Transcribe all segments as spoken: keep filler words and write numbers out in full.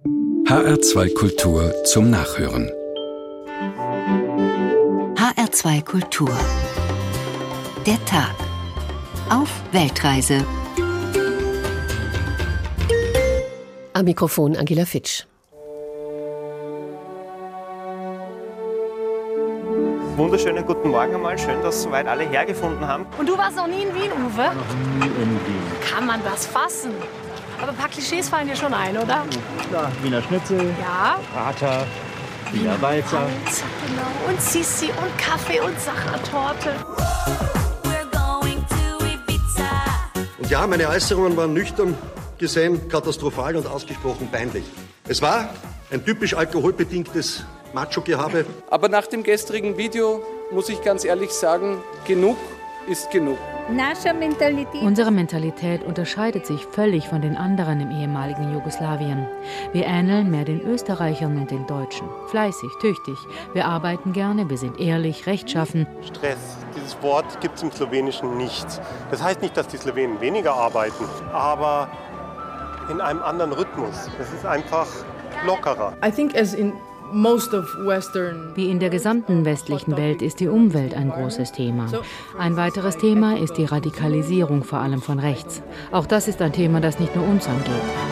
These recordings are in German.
H R zwei Kultur zum Nachhören. H R zwei Kultur. Der Tag. Auf Weltreise. Am Mikrofon Angela Fitsch. Wunderschönen guten Morgen einmal. Schön, dass soweit alle hergefunden haben. Und du warst noch nie in Wien, Uwe? Noch nie in Wien. Kann man das fassen? Aber ein paar Klischees fallen dir schon ein, oder? Ja, Wiener Schnitzel, Ja. Prater, Wiener Walzer. Walzer, genau. Und Sissi und Kaffee und Sachertorte. Und ja, meine Äußerungen waren nüchtern gesehen katastrophal und ausgesprochen peinlich. Es war ein typisch alkoholbedingtes Macho-Gehabe. Aber nach dem gestrigen Video muss ich ganz ehrlich sagen, genug ist genug. Unsere Mentalität unterscheidet sich völlig von den anderen im ehemaligen Jugoslawien. Wir ähneln mehr den Österreichern und den Deutschen. Fleißig, tüchtig. Wir arbeiten gerne, wir sind ehrlich, rechtschaffen. Stress, dieses Wort gibt es im Slowenischen nicht. Das heißt nicht, dass die Slowenen weniger arbeiten, aber in einem anderen Rhythmus. Es ist einfach lockerer. I think as in most of Western Wie in der gesamten westlichen Welt ist die Umwelt ein großes Thema. Ein weiteres Thema ist die Radikalisierung, vor allem von rechts. Auch das ist ein Thema, das nicht nur uns angeht.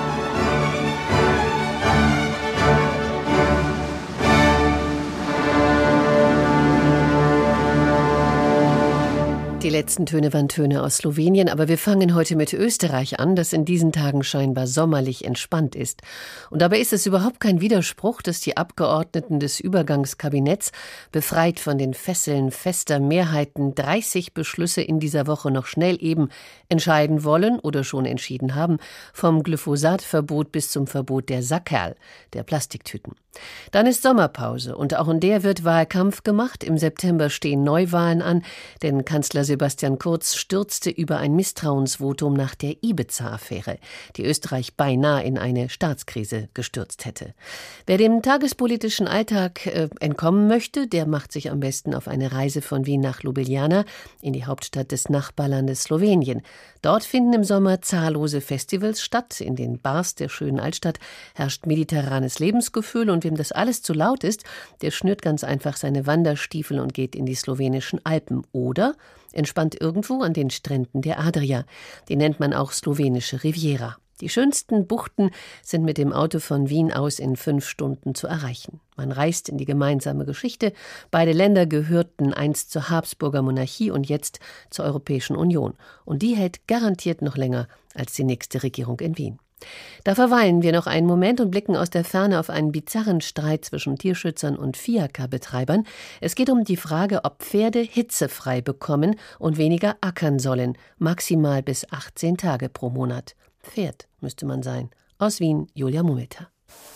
Die letzten Töne waren Töne aus Slowenien, aber wir fangen heute mit Österreich an, das in diesen Tagen scheinbar sommerlich entspannt ist. Und dabei ist es überhaupt kein Widerspruch, dass die Abgeordneten des Übergangskabinetts, befreit von den Fesseln fester Mehrheiten, dreißig Beschlüsse in dieser Woche noch schnell eben entscheiden wollen oder schon entschieden haben, vom Glyphosatverbot bis zum Verbot der Sackerl, der Plastiktüten. Dann ist Sommerpause und auch in der wird Wahlkampf gemacht. Im September stehen Neuwahlen an, denn Kanzler Sebastian Kurz stürzte über ein Misstrauensvotum nach der Ibiza-Affäre, die Österreich beinahe in eine Staatskrise gestürzt hätte. Wer dem tagespolitischen Alltag äh, entkommen möchte, der macht sich am besten auf eine Reise von Wien nach Ljubljana, in die Hauptstadt des Nachbarlandes Slowenien. Dort finden im Sommer zahllose Festivals statt. In den Bars der schönen Altstadt herrscht mediterranes Lebensgefühl und wem das alles zu laut ist, der schnürt ganz einfach seine Wanderstiefel und geht in die slowenischen Alpen oder entspannt irgendwo an den Stränden der Adria. Die nennt man auch slowenische Riviera. Die schönsten Buchten sind mit dem Auto von Wien aus in fünf Stunden zu erreichen. Man reist in die gemeinsame Geschichte. Beide Länder gehörten einst zur Habsburger Monarchie und jetzt zur Europäischen Union. Und die hält garantiert noch länger als die nächste Regierung in Wien. Da verweilen wir noch einen Moment und blicken aus der Ferne auf einen bizarren Streit zwischen Tierschützern und Fiaker-Betreibern. Es geht um die Frage, ob Pferde hitzefrei bekommen und weniger ackern sollen, maximal bis achtzehn Tage pro Monat. Pferd müsste man sein. Aus Wien, Julia Mumilter.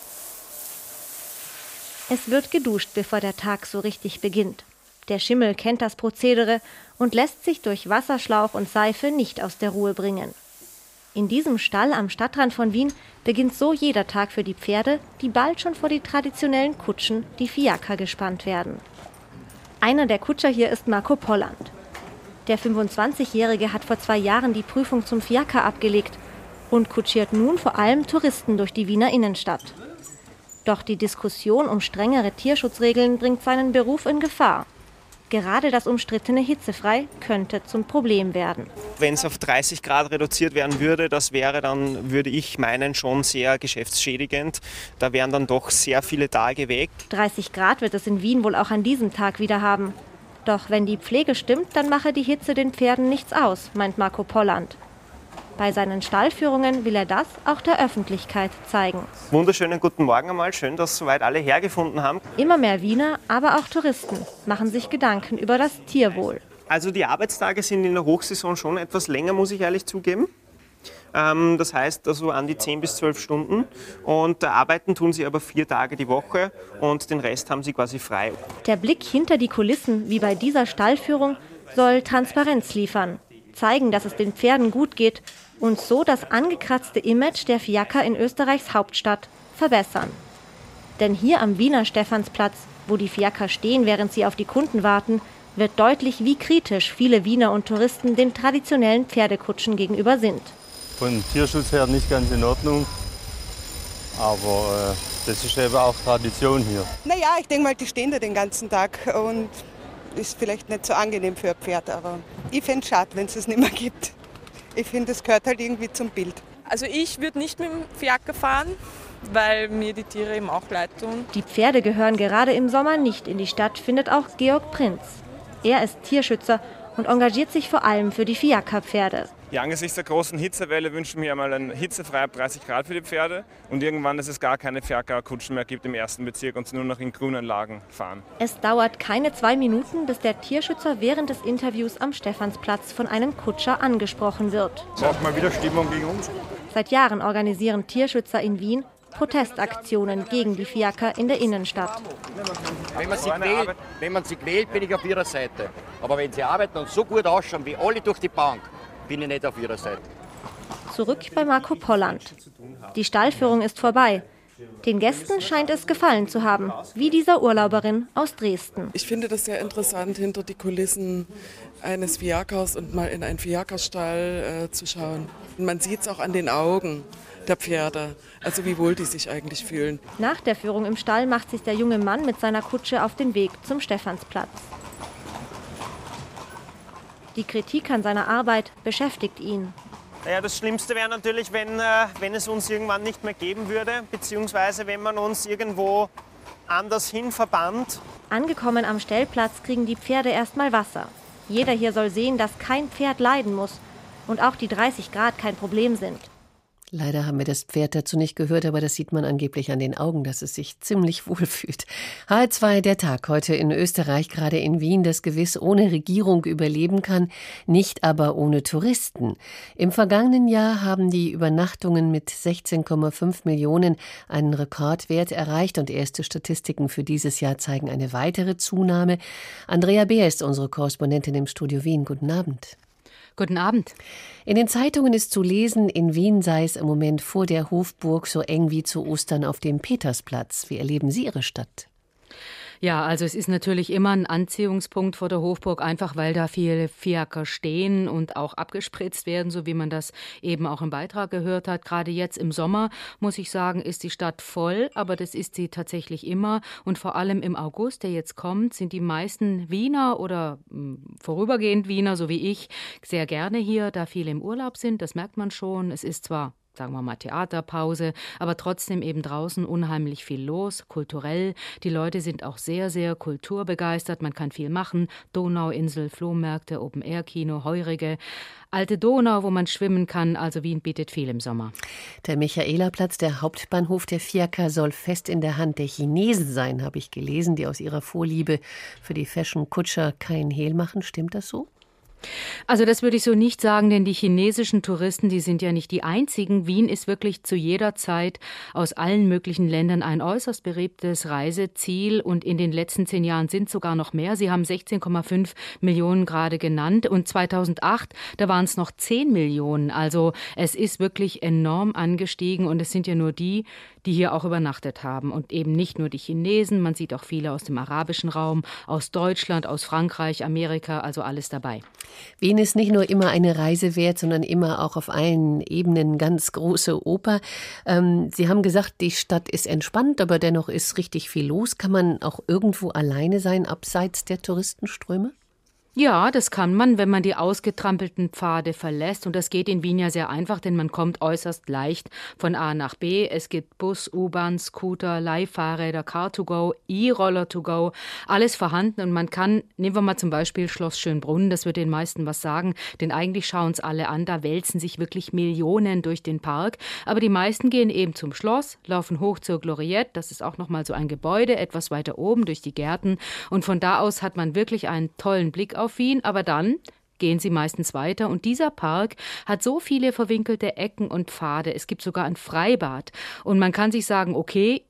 Es wird geduscht, bevor der Tag so richtig beginnt. Der Schimmel kennt das Prozedere und lässt sich durch Wasserschlauch und Seife nicht aus der Ruhe bringen. In diesem Stall am Stadtrand von Wien beginnt so jeder Tag für die Pferde, die bald schon vor die traditionellen Kutschen, die Fiaker, gespannt werden. Einer der Kutscher hier ist Marco Polland. Der fünfundzwanzigjährige hat vor zwei Jahren die Prüfung zum Fiaker abgelegt und kutschiert nun vor allem Touristen durch die Wiener Innenstadt. Doch die Diskussion um strengere Tierschutzregeln bringt seinen Beruf in Gefahr. Gerade das umstrittene Hitzefrei könnte zum Problem werden. Wenn es auf dreißig Grad reduziert werden würde, das wäre dann, würde ich meinen, schon sehr geschäftsschädigend. Da wären dann doch sehr viele Tage weg. dreißig Grad wird es in Wien wohl auch an diesem Tag wieder haben. Doch wenn die Pflege stimmt, dann mache die Hitze den Pferden nichts aus, meint Marco Polland. Bei seinen Stallführungen will er das auch der Öffentlichkeit zeigen. Wunderschönen guten Morgen einmal. Schön, dass soweit alle hergefunden haben. Immer mehr Wiener, aber auch Touristen machen sich Gedanken über das Tierwohl. Also die Arbeitstage sind in der Hochsaison schon etwas länger, muss ich ehrlich zugeben. Ähm, das heißt also an die zehn bis zwölf Stunden. Und da arbeiten tun sie aber vier Tage die Woche und den Rest haben sie quasi frei. Der Blick hinter die Kulissen, wie bei dieser Stallführung, soll Transparenz liefern. Zeigen, dass es den Pferden gut geht und so das angekratzte Image der Fiaker in Österreichs Hauptstadt verbessern. Denn hier am Wiener Stephansplatz, wo die Fiaker stehen, während sie auf die Kunden warten, wird deutlich, wie kritisch viele Wiener und Touristen den traditionellen Pferdekutschen gegenüber sind. Von Tierschutz her nicht ganz in Ordnung. Aber äh, das ist eben auch Tradition hier. Naja, ich denke mal, die stehen da den ganzen Tag und ist vielleicht nicht so angenehm für ein Pferd, aber ich fände es schade, wenn es es nicht mehr gibt. Ich finde, es gehört halt irgendwie zum Bild. Also ich würde nicht mit dem Fiaker fahren, weil mir die Tiere eben auch leid tun. Die Pferde gehören gerade im Sommer nicht in die Stadt, findet auch Georg Prinz. Er ist Tierschützer und engagiert sich vor allem für die Fiakerpferde. Ja, angesichts der großen Hitzewelle wünschen wir einmal einen hitzefrei ab dreißig Grad für die Pferde und irgendwann, dass es gar keine Fiakerkutschen mehr gibt im ersten Bezirk und sie nur noch in Grünanlagen fahren. Es dauert keine zwei Minuten, bis der Tierschützer während des Interviews am Stephansplatz von einem Kutscher angesprochen wird. Braucht mal wieder Stimmung gegen uns? Seit Jahren organisieren Tierschützer in Wien Protestaktionen gegen die Fiaker in der Innenstadt. Wenn man, sie quält, wenn man sie quält, bin ich auf ihrer Seite. Aber wenn sie arbeiten und so gut ausschauen wie alle durch die Bank, bin ich nicht auf ihrer Seite. Zurück bei Marco Polland. Die Stallführung ist vorbei. Den Gästen scheint es gefallen zu haben, wie dieser Urlauberin aus Dresden. Ich finde das sehr interessant, hinter die Kulissen eines Fiakers und mal in einen Fiakerstall äh, zu schauen. Und man sieht es auch an den Augen der Pferde, also wie wohl die sich eigentlich fühlen. Nach der Führung im Stall macht sich der junge Mann mit seiner Kutsche auf den Weg zum Stephansplatz. Die Kritik an seiner Arbeit beschäftigt ihn. Naja, das Schlimmste wäre natürlich, wenn, äh, wenn es uns irgendwann nicht mehr geben würde, beziehungsweise wenn man uns irgendwo anders hin verbannt. Angekommen am Stellplatz kriegen die Pferde erstmal Wasser. Jeder hier soll sehen, dass kein Pferd leiden muss und auch die dreißig Grad kein Problem sind. Leider haben wir das Pferd dazu nicht gehört, aber das sieht man angeblich an den Augen, dass es sich ziemlich wohl fühlt. H R zwei, der Tag heute in Österreich, gerade in Wien, das gewiss ohne Regierung überleben kann, nicht aber ohne Touristen. Im vergangenen Jahr haben die Übernachtungen mit sechzehn Komma fünf Millionen einen Rekordwert erreicht und erste Statistiken für dieses Jahr zeigen eine weitere Zunahme. Andrea Beer ist unsere Korrespondentin im Studio Wien. Guten Abend. Guten Abend. In den Zeitungen ist zu lesen, in Wien sei es im Moment vor der Hofburg so eng wie zu Ostern auf dem Petersplatz. Wie erleben Sie Ihre Stadt? Ja, also es ist natürlich immer ein Anziehungspunkt vor der Hofburg, einfach weil da viele Fiaker stehen und auch abgespritzt werden, so wie man das eben auch im Beitrag gehört hat. Gerade jetzt im Sommer, muss ich sagen, ist die Stadt voll, aber das ist sie tatsächlich immer. Und vor allem im August, der jetzt kommt, sind die meisten Wiener oder mh, vorübergehend Wiener, so wie ich, sehr gerne hier, da viele im Urlaub sind. Das merkt man schon. Es ist zwar sagen wir mal Theaterpause, aber trotzdem eben draußen unheimlich viel los, kulturell. Die Leute sind auch sehr, sehr kulturbegeistert. Man kann viel machen. Donauinsel, Flohmärkte, Open-Air-Kino, Heurige, Alte Donau, wo man schwimmen kann. Also Wien bietet viel im Sommer. Der Michaelerplatz, der Hauptbahnhof der Fiaker, soll fest in der Hand der Chinesen sein, habe ich gelesen, die aus ihrer Vorliebe für die Fashion-Kutscher kein Hehl machen. Stimmt das so? Also das würde ich so nicht sagen, denn die chinesischen Touristen, die sind ja nicht die einzigen. Wien ist wirklich zu jeder Zeit aus allen möglichen Ländern ein äußerst beliebtes Reiseziel und in den letzten zehn Jahren sind sogar noch mehr. Sie haben sechzehn Komma fünf Millionen gerade genannt und zweitausendacht, da waren es noch zehn Millionen. Also es ist wirklich enorm angestiegen und es sind ja nur die, die hier auch übernachtet haben und eben nicht nur die Chinesen, man sieht auch viele aus dem arabischen Raum, aus Deutschland, aus Frankreich, Amerika, also alles dabei. Wien ist nicht nur immer eine Reise wert, sondern immer auch auf allen Ebenen ganz große Oper. Ähm, Sie haben gesagt, die Stadt ist entspannt, aber dennoch ist richtig viel los. Kann man auch irgendwo alleine sein, abseits der Touristenströme? Ja, das kann man, wenn man die ausgetrampelten Pfade verlässt. Und das geht in Wien ja sehr einfach, denn man kommt äußerst leicht von A nach B. Es gibt Bus, U-Bahn, Scooter, Leihfahrräder, Car to go, E-Roller to go, alles vorhanden. Und man kann, nehmen wir mal zum Beispiel Schloss Schönbrunn, das wird den meisten was sagen, denn eigentlich schauen es alle an, da wälzen sich wirklich Millionen durch den Park. Aber die meisten gehen eben zum Schloss, laufen hoch zur Gloriette, das ist auch nochmal so ein Gebäude, etwas weiter oben durch die Gärten. Und von da aus hat man wirklich einen tollen Blick auf Wien, aber dann gehen sie meistens weiter. Und dieser Park hat so viele verwinkelte Ecken und Pfade. Es gibt sogar ein Freibad. Und man kann sich sagen, okay,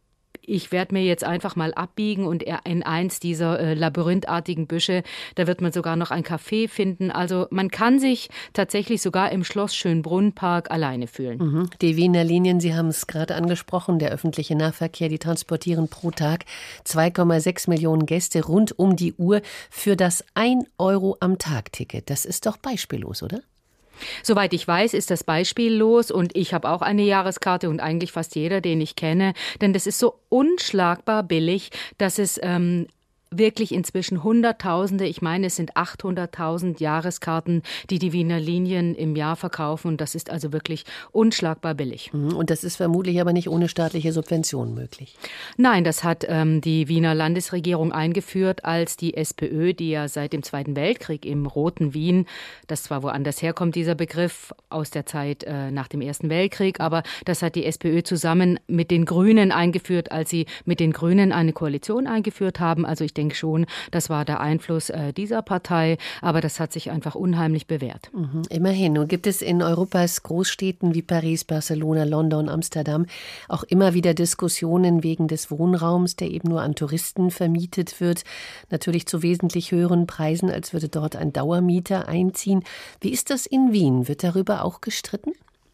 ich werde mir jetzt einfach mal abbiegen und in eins dieser äh, labyrinthartigen Büsche, da wird man sogar noch ein Café finden. Also man kann sich tatsächlich sogar im Schloss Schönbrunn-Park alleine fühlen. Mhm. Die Wiener Linien, Sie haben es gerade angesprochen, der öffentliche Nahverkehr, die transportieren pro Tag zwei Komma sechs Millionen Gäste rund um die Uhr für das ein Euro am Tag Ticket. Das ist doch beispiellos, oder? Soweit ich weiß, ist das beispiellos und ich habe auch eine Jahreskarte und eigentlich fast jeder, den ich kenne, denn das ist so unschlagbar billig, dass es ähm, wirklich inzwischen Hunderttausende, ich meine, es sind achthunderttausend Jahreskarten, die die Wiener Linien im Jahr verkaufen. Und das ist also wirklich unschlagbar billig. Und das ist vermutlich aber nicht ohne staatliche Subvention möglich. Nein, das hat ähm, die Wiener Landesregierung eingeführt, als die SPÖ, die ja seit dem Zweiten Weltkrieg im roten Wien, das zwar woanders herkommt, dieser Begriff aus der Zeit äh, nach dem Ersten Weltkrieg, aber das hat die SPÖ zusammen mit den Grünen eingeführt, als sie mit den Grünen eine Koalition eingeführt haben. Also ich denke schon, das war der Einfluss äh, dieser Partei, aber das hat sich einfach unheimlich bewährt. Mhm, immerhin. Nun gibt es in Europas Großstädten wie Paris, Barcelona, London, Amsterdam auch immer wieder Diskussionen wegen des Wohnraums, der eben nur an Touristen vermietet wird. Natürlich zu wesentlich höheren Preisen, als würde dort ein Dauermieter einziehen. Wie ist das in Wien? Wird darüber auch gestritten?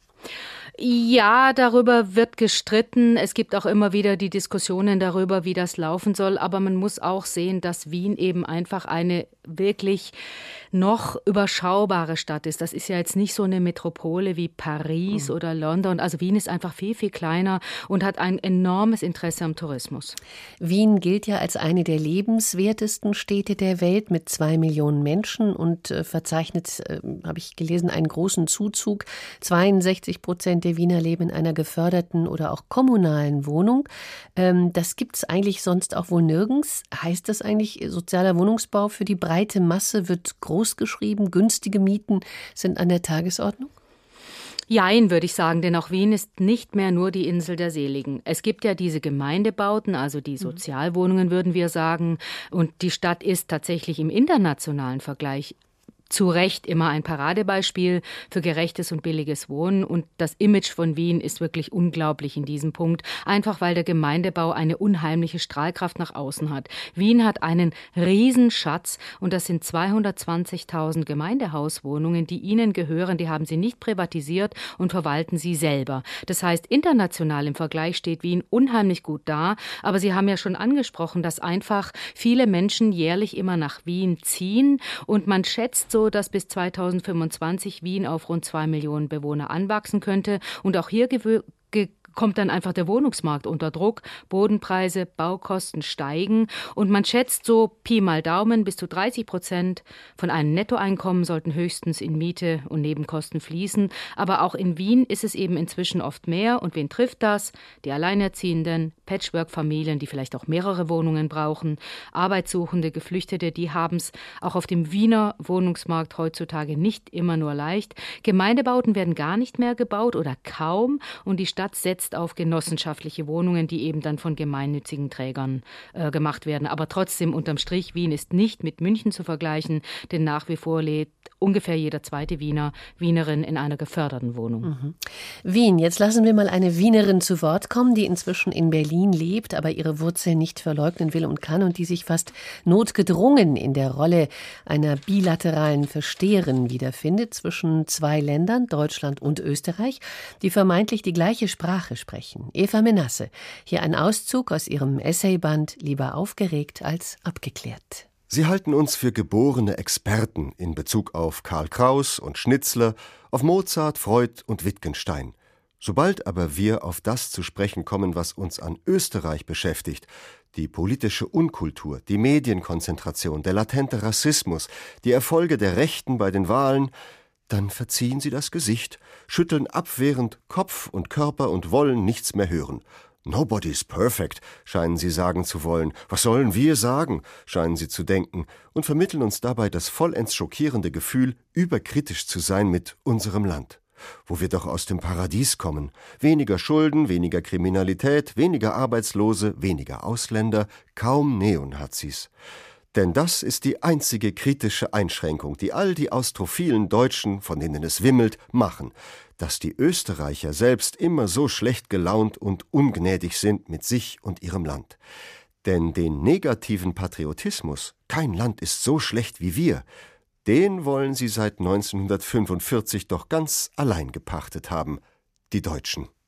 Ja, darüber wird gestritten. Es gibt auch immer wieder die Diskussionen darüber, wie das laufen soll. Aber man muss auch sehen, dass Wien eben einfach eine wirklich noch überschaubare Stadt ist. Das ist ja jetzt nicht so eine Metropole wie Paris mhm. oder London. Also Wien ist einfach viel, viel kleiner und hat ein enormes Interesse am Tourismus. Wien gilt ja als eine der lebenswertesten Städte der Welt mit zwei Millionen Menschen und äh, verzeichnet, äh, habe ich gelesen, einen großen Zuzug. zweiundsechzig Prozent der Wiener leben in einer geförderten oder auch kommunalen Wohnung. Ähm, das gibt es eigentlich sonst auch wohl nirgends. Heißt das eigentlich, sozialer Wohnungsbau für die breite Masse wird groß geschrieben, günstige Mieten sind an der Tagesordnung? Jein, würde ich sagen, denn auch Wien ist nicht mehr nur die Insel der Seligen. Es gibt ja diese Gemeindebauten, also die Sozialwohnungen, würden wir sagen. Und die Stadt ist tatsächlich im internationalen Vergleich zu Recht immer ein Paradebeispiel für gerechtes und billiges Wohnen. Und das Image von Wien ist wirklich unglaublich in diesem Punkt, einfach weil der Gemeindebau eine unheimliche Strahlkraft nach außen hat. Wien hat einen Riesenschatz und das sind zweihundertzwanzigtausend Gemeindehauswohnungen, die ihnen gehören. Die haben sie nicht privatisiert und verwalten sie selber. Das heißt, international im Vergleich steht Wien unheimlich gut da. Aber Sie haben ja schon angesprochen, dass einfach viele Menschen jährlich immer nach Wien ziehen und man schätzt so, dass bis zweitausendfünfundzwanzig Wien auf rund zwei Millionen Bewohner anwachsen könnte. Und auch hier gewö- ge- kommt dann einfach der Wohnungsmarkt unter Druck. Bodenpreise, Baukosten steigen. Und man schätzt so Pi mal Daumen, bis zu dreißig Prozent von einem Nettoeinkommen sollten höchstens in Miete und Nebenkosten fließen. Aber auch in Wien ist es eben inzwischen oft mehr. Und wen trifft das? Die Alleinerziehenden, Patchwork-Familien, die vielleicht auch mehrere Wohnungen brauchen, Arbeitssuchende, Geflüchtete, die haben es auch auf dem Wiener Wohnungsmarkt heutzutage nicht immer nur leicht. Gemeindebauten werden gar nicht mehr gebaut oder kaum. Und die Stadt setzt auf genossenschaftliche Wohnungen, die eben dann von gemeinnützigen Trägern äh, gemacht werden. Aber trotzdem, unterm Strich, Wien ist nicht mit München zu vergleichen, denn nach wie vor lebt ungefähr jeder zweite Wiener, Wienerin in einer geförderten Wohnung. Mhm. Wien, jetzt lassen wir mal eine Wienerin zu Wort kommen, die inzwischen in Berlin lebt, aber ihre Wurzeln nicht verleugnen will und kann und die sich fast notgedrungen in der Rolle einer bilateralen Versteherin wiederfindet zwischen zwei Ländern, Deutschland und Österreich, die vermeintlich die gleiche Sprache sprechen. Eva Menasse, hier ein Auszug aus ihrem Essayband Lieber aufgeregt als abgeklärt. Sie halten uns für geborene Experten in Bezug auf Karl Kraus und Schnitzler, auf Mozart, Freud und Wittgenstein. Sobald aber wir auf das zu sprechen kommen, was uns an Österreich beschäftigt, die politische Unkultur, die Medienkonzentration, der latente Rassismus, die Erfolge der Rechten bei den Wahlen, dann verziehen sie das Gesicht, schütteln abwehrend Kopf und Körper und wollen nichts mehr hören. Nobody's perfect, scheinen sie sagen zu wollen. Was sollen wir sagen, scheinen sie zu denken und vermitteln uns dabei das vollends schockierende Gefühl, überkritisch zu sein mit unserem Land. Wo wir doch aus dem Paradies kommen. Weniger Schulden, weniger Kriminalität, weniger Arbeitslose, weniger Ausländer, kaum Neonazis. Denn das ist die einzige kritische Einschränkung, die all die austrophilen Deutschen, von denen es wimmelt, machen. Dass die Österreicher selbst immer so schlecht gelaunt und ungnädig sind mit sich und ihrem Land. Denn den negativen Patriotismus, kein Land ist so schlecht wie wir, den wollen sie seit neunzehnhundertfünfundvierzig doch ganz allein gepachtet haben, die Deutschen.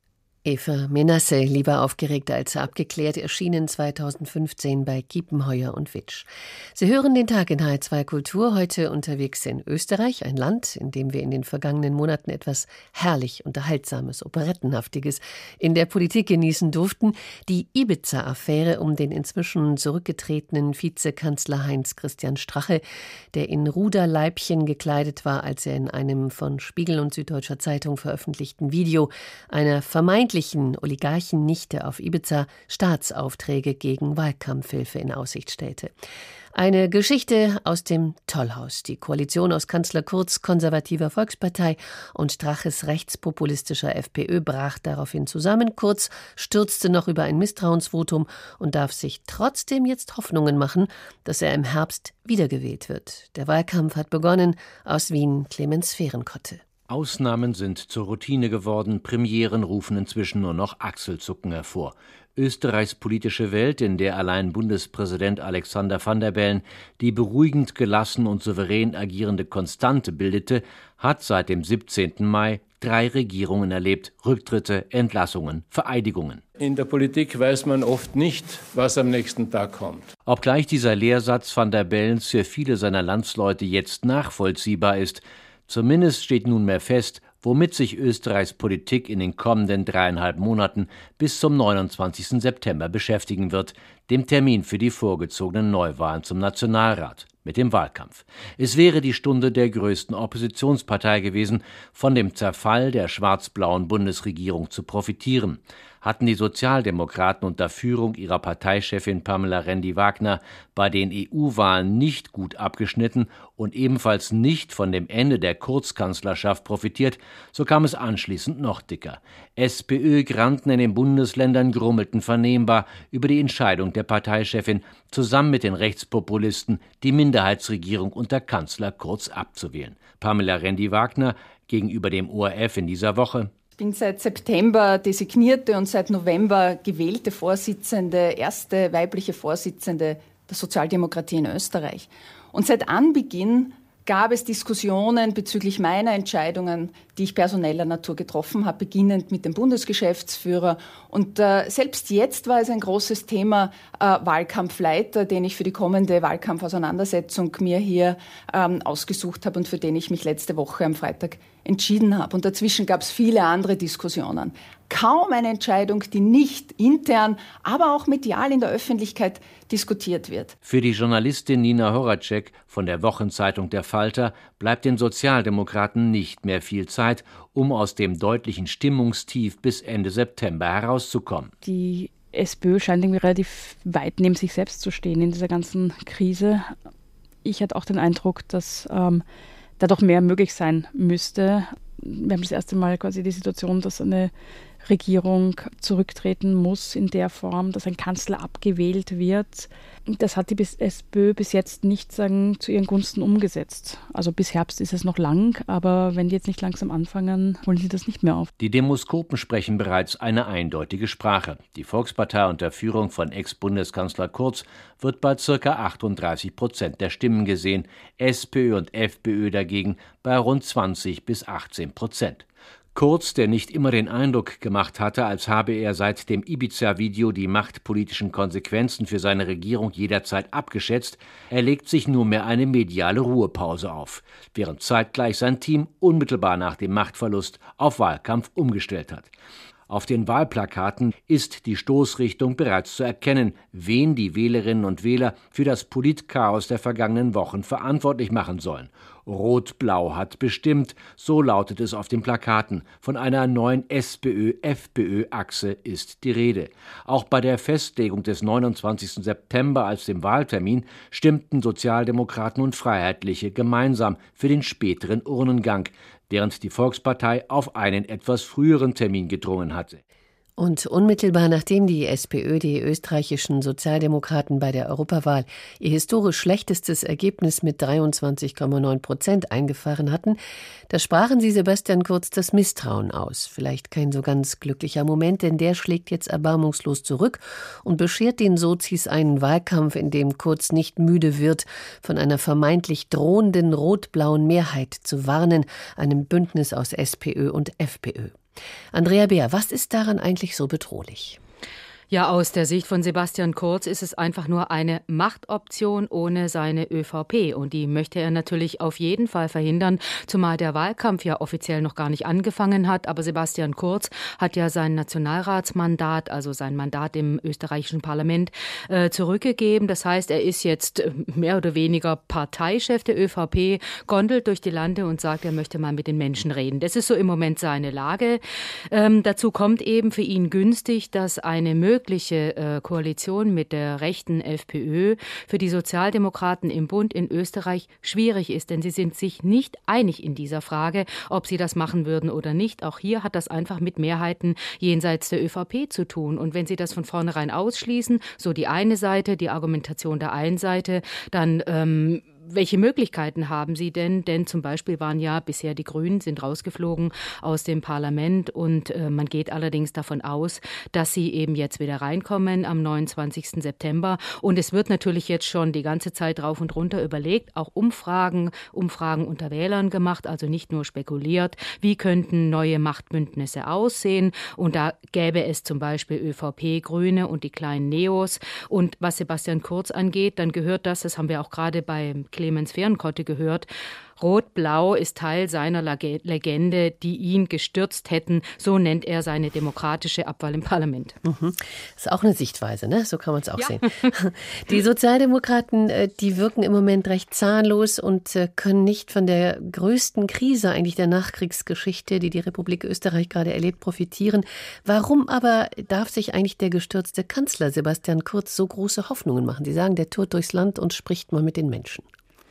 Eva Menasse, lieber aufgeregt als abgeklärt, erschienen zweitausendfünfzehn bei Kiepenheuer und Witsch. Sie hören den Tag in H R zwei Kultur, heute unterwegs in Österreich, ein Land, in dem wir in den vergangenen Monaten etwas herrlich Unterhaltsames, Operettenhaftiges in der Politik genießen durften. Die Ibiza-Affäre um den inzwischen zurückgetretenen Vizekanzler Heinz-Christian Strache, der in Ruderleibchen gekleidet war, als er in einem von Spiegel und Süddeutscher Zeitung veröffentlichten Video einer vermeintlichen Oligarchennichte auf Ibiza Staatsaufträge gegen Wahlkampfhilfe in Aussicht stellte. Eine Geschichte aus dem Tollhaus. Die Koalition aus Kanzler Kurz konservativer Volkspartei und Straches rechtspopulistischer FPÖ brach daraufhin zusammen. Kurz stürzte noch über ein Misstrauensvotum und darf sich trotzdem jetzt Hoffnungen machen, dass er im Herbst wiedergewählt wird. Der Wahlkampf hat begonnen. Aus Wien Clemens Fehrenkotte. Ausnahmen sind zur Routine geworden, Premieren rufen inzwischen nur noch Achselzucken hervor. Österreichs politische Welt, in der allein Bundespräsident Alexander Van der Bellen die beruhigend gelassen und souverän agierende Konstante bildete, hat seit dem siebzehnten Mai drei Regierungen erlebt: Rücktritte, Entlassungen, Vereidigungen. In der Politik weiß man oft nicht, was am nächsten Tag kommt. Obgleich dieser Lehrsatz Van der Bellens für viele seiner Landsleute jetzt nachvollziehbar ist, zumindest steht nunmehr fest, womit sich Österreichs Politik in den kommenden dreieinhalb Monaten bis zum neunundzwanzigsten September beschäftigen wird, dem Termin für die vorgezogenen Neuwahlen zum Nationalrat, mit dem Wahlkampf. Es wäre die Stunde der größten Oppositionspartei gewesen, von dem Zerfall der schwarz-blauen Bundesregierung zu profitieren. Hatten die Sozialdemokraten unter Führung ihrer Parteichefin Pamela Rendi-Wagner bei den E U-Wahlen nicht gut abgeschnitten und ebenfalls nicht von dem Ende der Kurzkanzlerschaft profitiert, so kam es anschließend noch dicker. SPÖ-Granden in den Bundesländern grummelten vernehmbar über die Entscheidung der Parteichefin, zusammen mit den Rechtspopulisten die Minderheitsregierung unter Kanzler Kurz abzuwählen. Pamela Rendi-Wagner gegenüber dem O R F in dieser Woche: Ich bin seit September designierte und seit November gewählte Vorsitzende, erste weibliche Vorsitzende der Sozialdemokratie in Österreich. Und seit Anbeginn gab es Diskussionen bezüglich meiner Entscheidungen, die ich personeller Natur getroffen habe, beginnend mit dem Bundesgeschäftsführer. Und äh, selbst jetzt war es ein großes Thema, äh, Wahlkampfleiter, den ich für die kommende Wahlkampfauseinandersetzung mir hier ähm, ausgesucht habe und für den ich mich letzte Woche am Freitag entschieden habe. Und dazwischen gab es viele andere Diskussionen. Kaum eine Entscheidung, die nicht intern, aber auch medial in der Öffentlichkeit diskutiert wird. Für die Journalistin Nina Horacek von der Wochenzeitung Der Falter bleibt den Sozialdemokraten nicht mehr viel Zeit, um aus dem deutlichen Stimmungstief bis Ende September herauszukommen. Die SPÖ scheint irgendwie relativ weit neben sich selbst zu stehen in dieser ganzen Krise. Ich hatte auch den Eindruck, dass ähm, da doch mehr möglich sein müsste. Wir haben das erste Mal quasi die Situation, dass eine Regierung zurücktreten muss in der Form, dass ein Kanzler abgewählt wird. Das hat die SPÖ bis jetzt nicht sagen, zu ihren Gunsten umgesetzt. Also bis Herbst ist es noch lang, aber wenn die jetzt nicht langsam anfangen, holen sie das nicht mehr auf. Die Demoskopen sprechen bereits eine eindeutige Sprache. Die Volkspartei unter Führung von Ex-Bundeskanzler Kurz wird bei ca. achtunddreißig Prozent der Stimmen gesehen, SPÖ und FPÖ dagegen bei rund zwanzig bis achtzehn Prozent. Kurz, der nicht immer den Eindruck gemacht hatte, als habe er seit dem Ibiza-Video die machtpolitischen Konsequenzen für seine Regierung jederzeit abgeschätzt, er legt sich nunmehr eine mediale Ruhepause auf, während zeitgleich sein Team unmittelbar nach dem Machtverlust auf Wahlkampf umgestellt hat. Auf den Wahlplakaten ist die Stoßrichtung bereits zu erkennen, wen die Wählerinnen und Wähler für das Politchaos der vergangenen Wochen verantwortlich machen sollen. Rot-Blau hat bestimmt, so lautet es auf den Plakaten. Von einer neuen SPÖ-F P Ö-Achse ist die Rede. Auch bei der Festlegung des neunundzwanzigsten September als dem Wahltermin stimmten Sozialdemokraten und Freiheitliche gemeinsam für den späteren Urnengang, während die Volkspartei auf einen etwas früheren Termin gedrungen hatte. Und unmittelbar nachdem die SPÖ, die österreichischen Sozialdemokraten, bei der Europawahl ihr historisch schlechtestes Ergebnis mit dreiundzwanzig Komma neun Prozent eingefahren hatten, da sprachen sie Sebastian Kurz das Misstrauen aus. Vielleicht kein so ganz glücklicher Moment, denn der schlägt jetzt erbarmungslos zurück und beschert den Sozis einen Wahlkampf, in dem Kurz nicht müde wird, von einer vermeintlich drohenden rot-blauen Mehrheit zu warnen, einem Bündnis aus SPÖ und FPÖ. Andrea Beer, was ist daran eigentlich so bedrohlich? Ja, aus der Sicht von Sebastian Kurz ist es einfach nur eine Machtoption ohne seine ÖVP. Und die möchte er natürlich auf jeden Fall verhindern, zumal der Wahlkampf ja offiziell noch gar nicht angefangen hat. Aber Sebastian Kurz hat ja sein Nationalratsmandat, also sein Mandat im österreichischen Parlament, äh, zurückgegeben. Das heißt, er ist jetzt mehr oder weniger Parteichef der ÖVP, gondelt durch die Lande und sagt, er möchte mal mit den Menschen reden. Das ist so im Moment seine Lage. Ähm, dazu kommt eben für ihn günstig, dass eine mögliche mögliche Koalition mit der rechten FPÖ für die Sozialdemokraten im Bund in Österreich schwierig ist, denn sie sind sich nicht einig in dieser Frage, ob sie das machen würden oder nicht. Auch hier hat das einfach mit Mehrheiten jenseits der ÖVP zu tun. Und wenn sie das von vornherein ausschließen, so die eine Seite, die Argumentation der einen Seite, dann ähm, welche Möglichkeiten haben Sie denn? Denn zum Beispiel waren ja bisher die Grünen sind rausgeflogen aus dem Parlament und äh, man geht allerdings davon aus, dass sie eben jetzt wieder reinkommen am neunundzwanzigsten September. Und es wird natürlich jetzt schon die ganze Zeit rauf und runter überlegt, auch Umfragen, Umfragen unter Wählern gemacht, also nicht nur spekuliert, wie könnten neue Machtbündnisse aussehen. Und da gäbe es zum Beispiel ÖVP, Grüne und die kleinen Neos. Und was Sebastian Kurz angeht, dann gehört das, das haben wir auch gerade beim Clemens Fehrenkotte gehört. Rot-Blau ist Teil seiner Legende, die ihn gestürzt hätten. So nennt er seine demokratische Abwahl im Parlament. Mhm. Das ist auch eine Sichtweise, ne? So kann man es auch ja. sehen. Die Sozialdemokraten, die wirken im Moment recht zahnlos und können nicht von der größten Krise eigentlich der Nachkriegsgeschichte, die die Republik Österreich gerade erlebt, profitieren. Warum aber darf sich eigentlich der gestürzte Kanzler Sebastian Kurz so große Hoffnungen machen? Sie sagen, der tourt durchs Land und spricht mal mit den Menschen.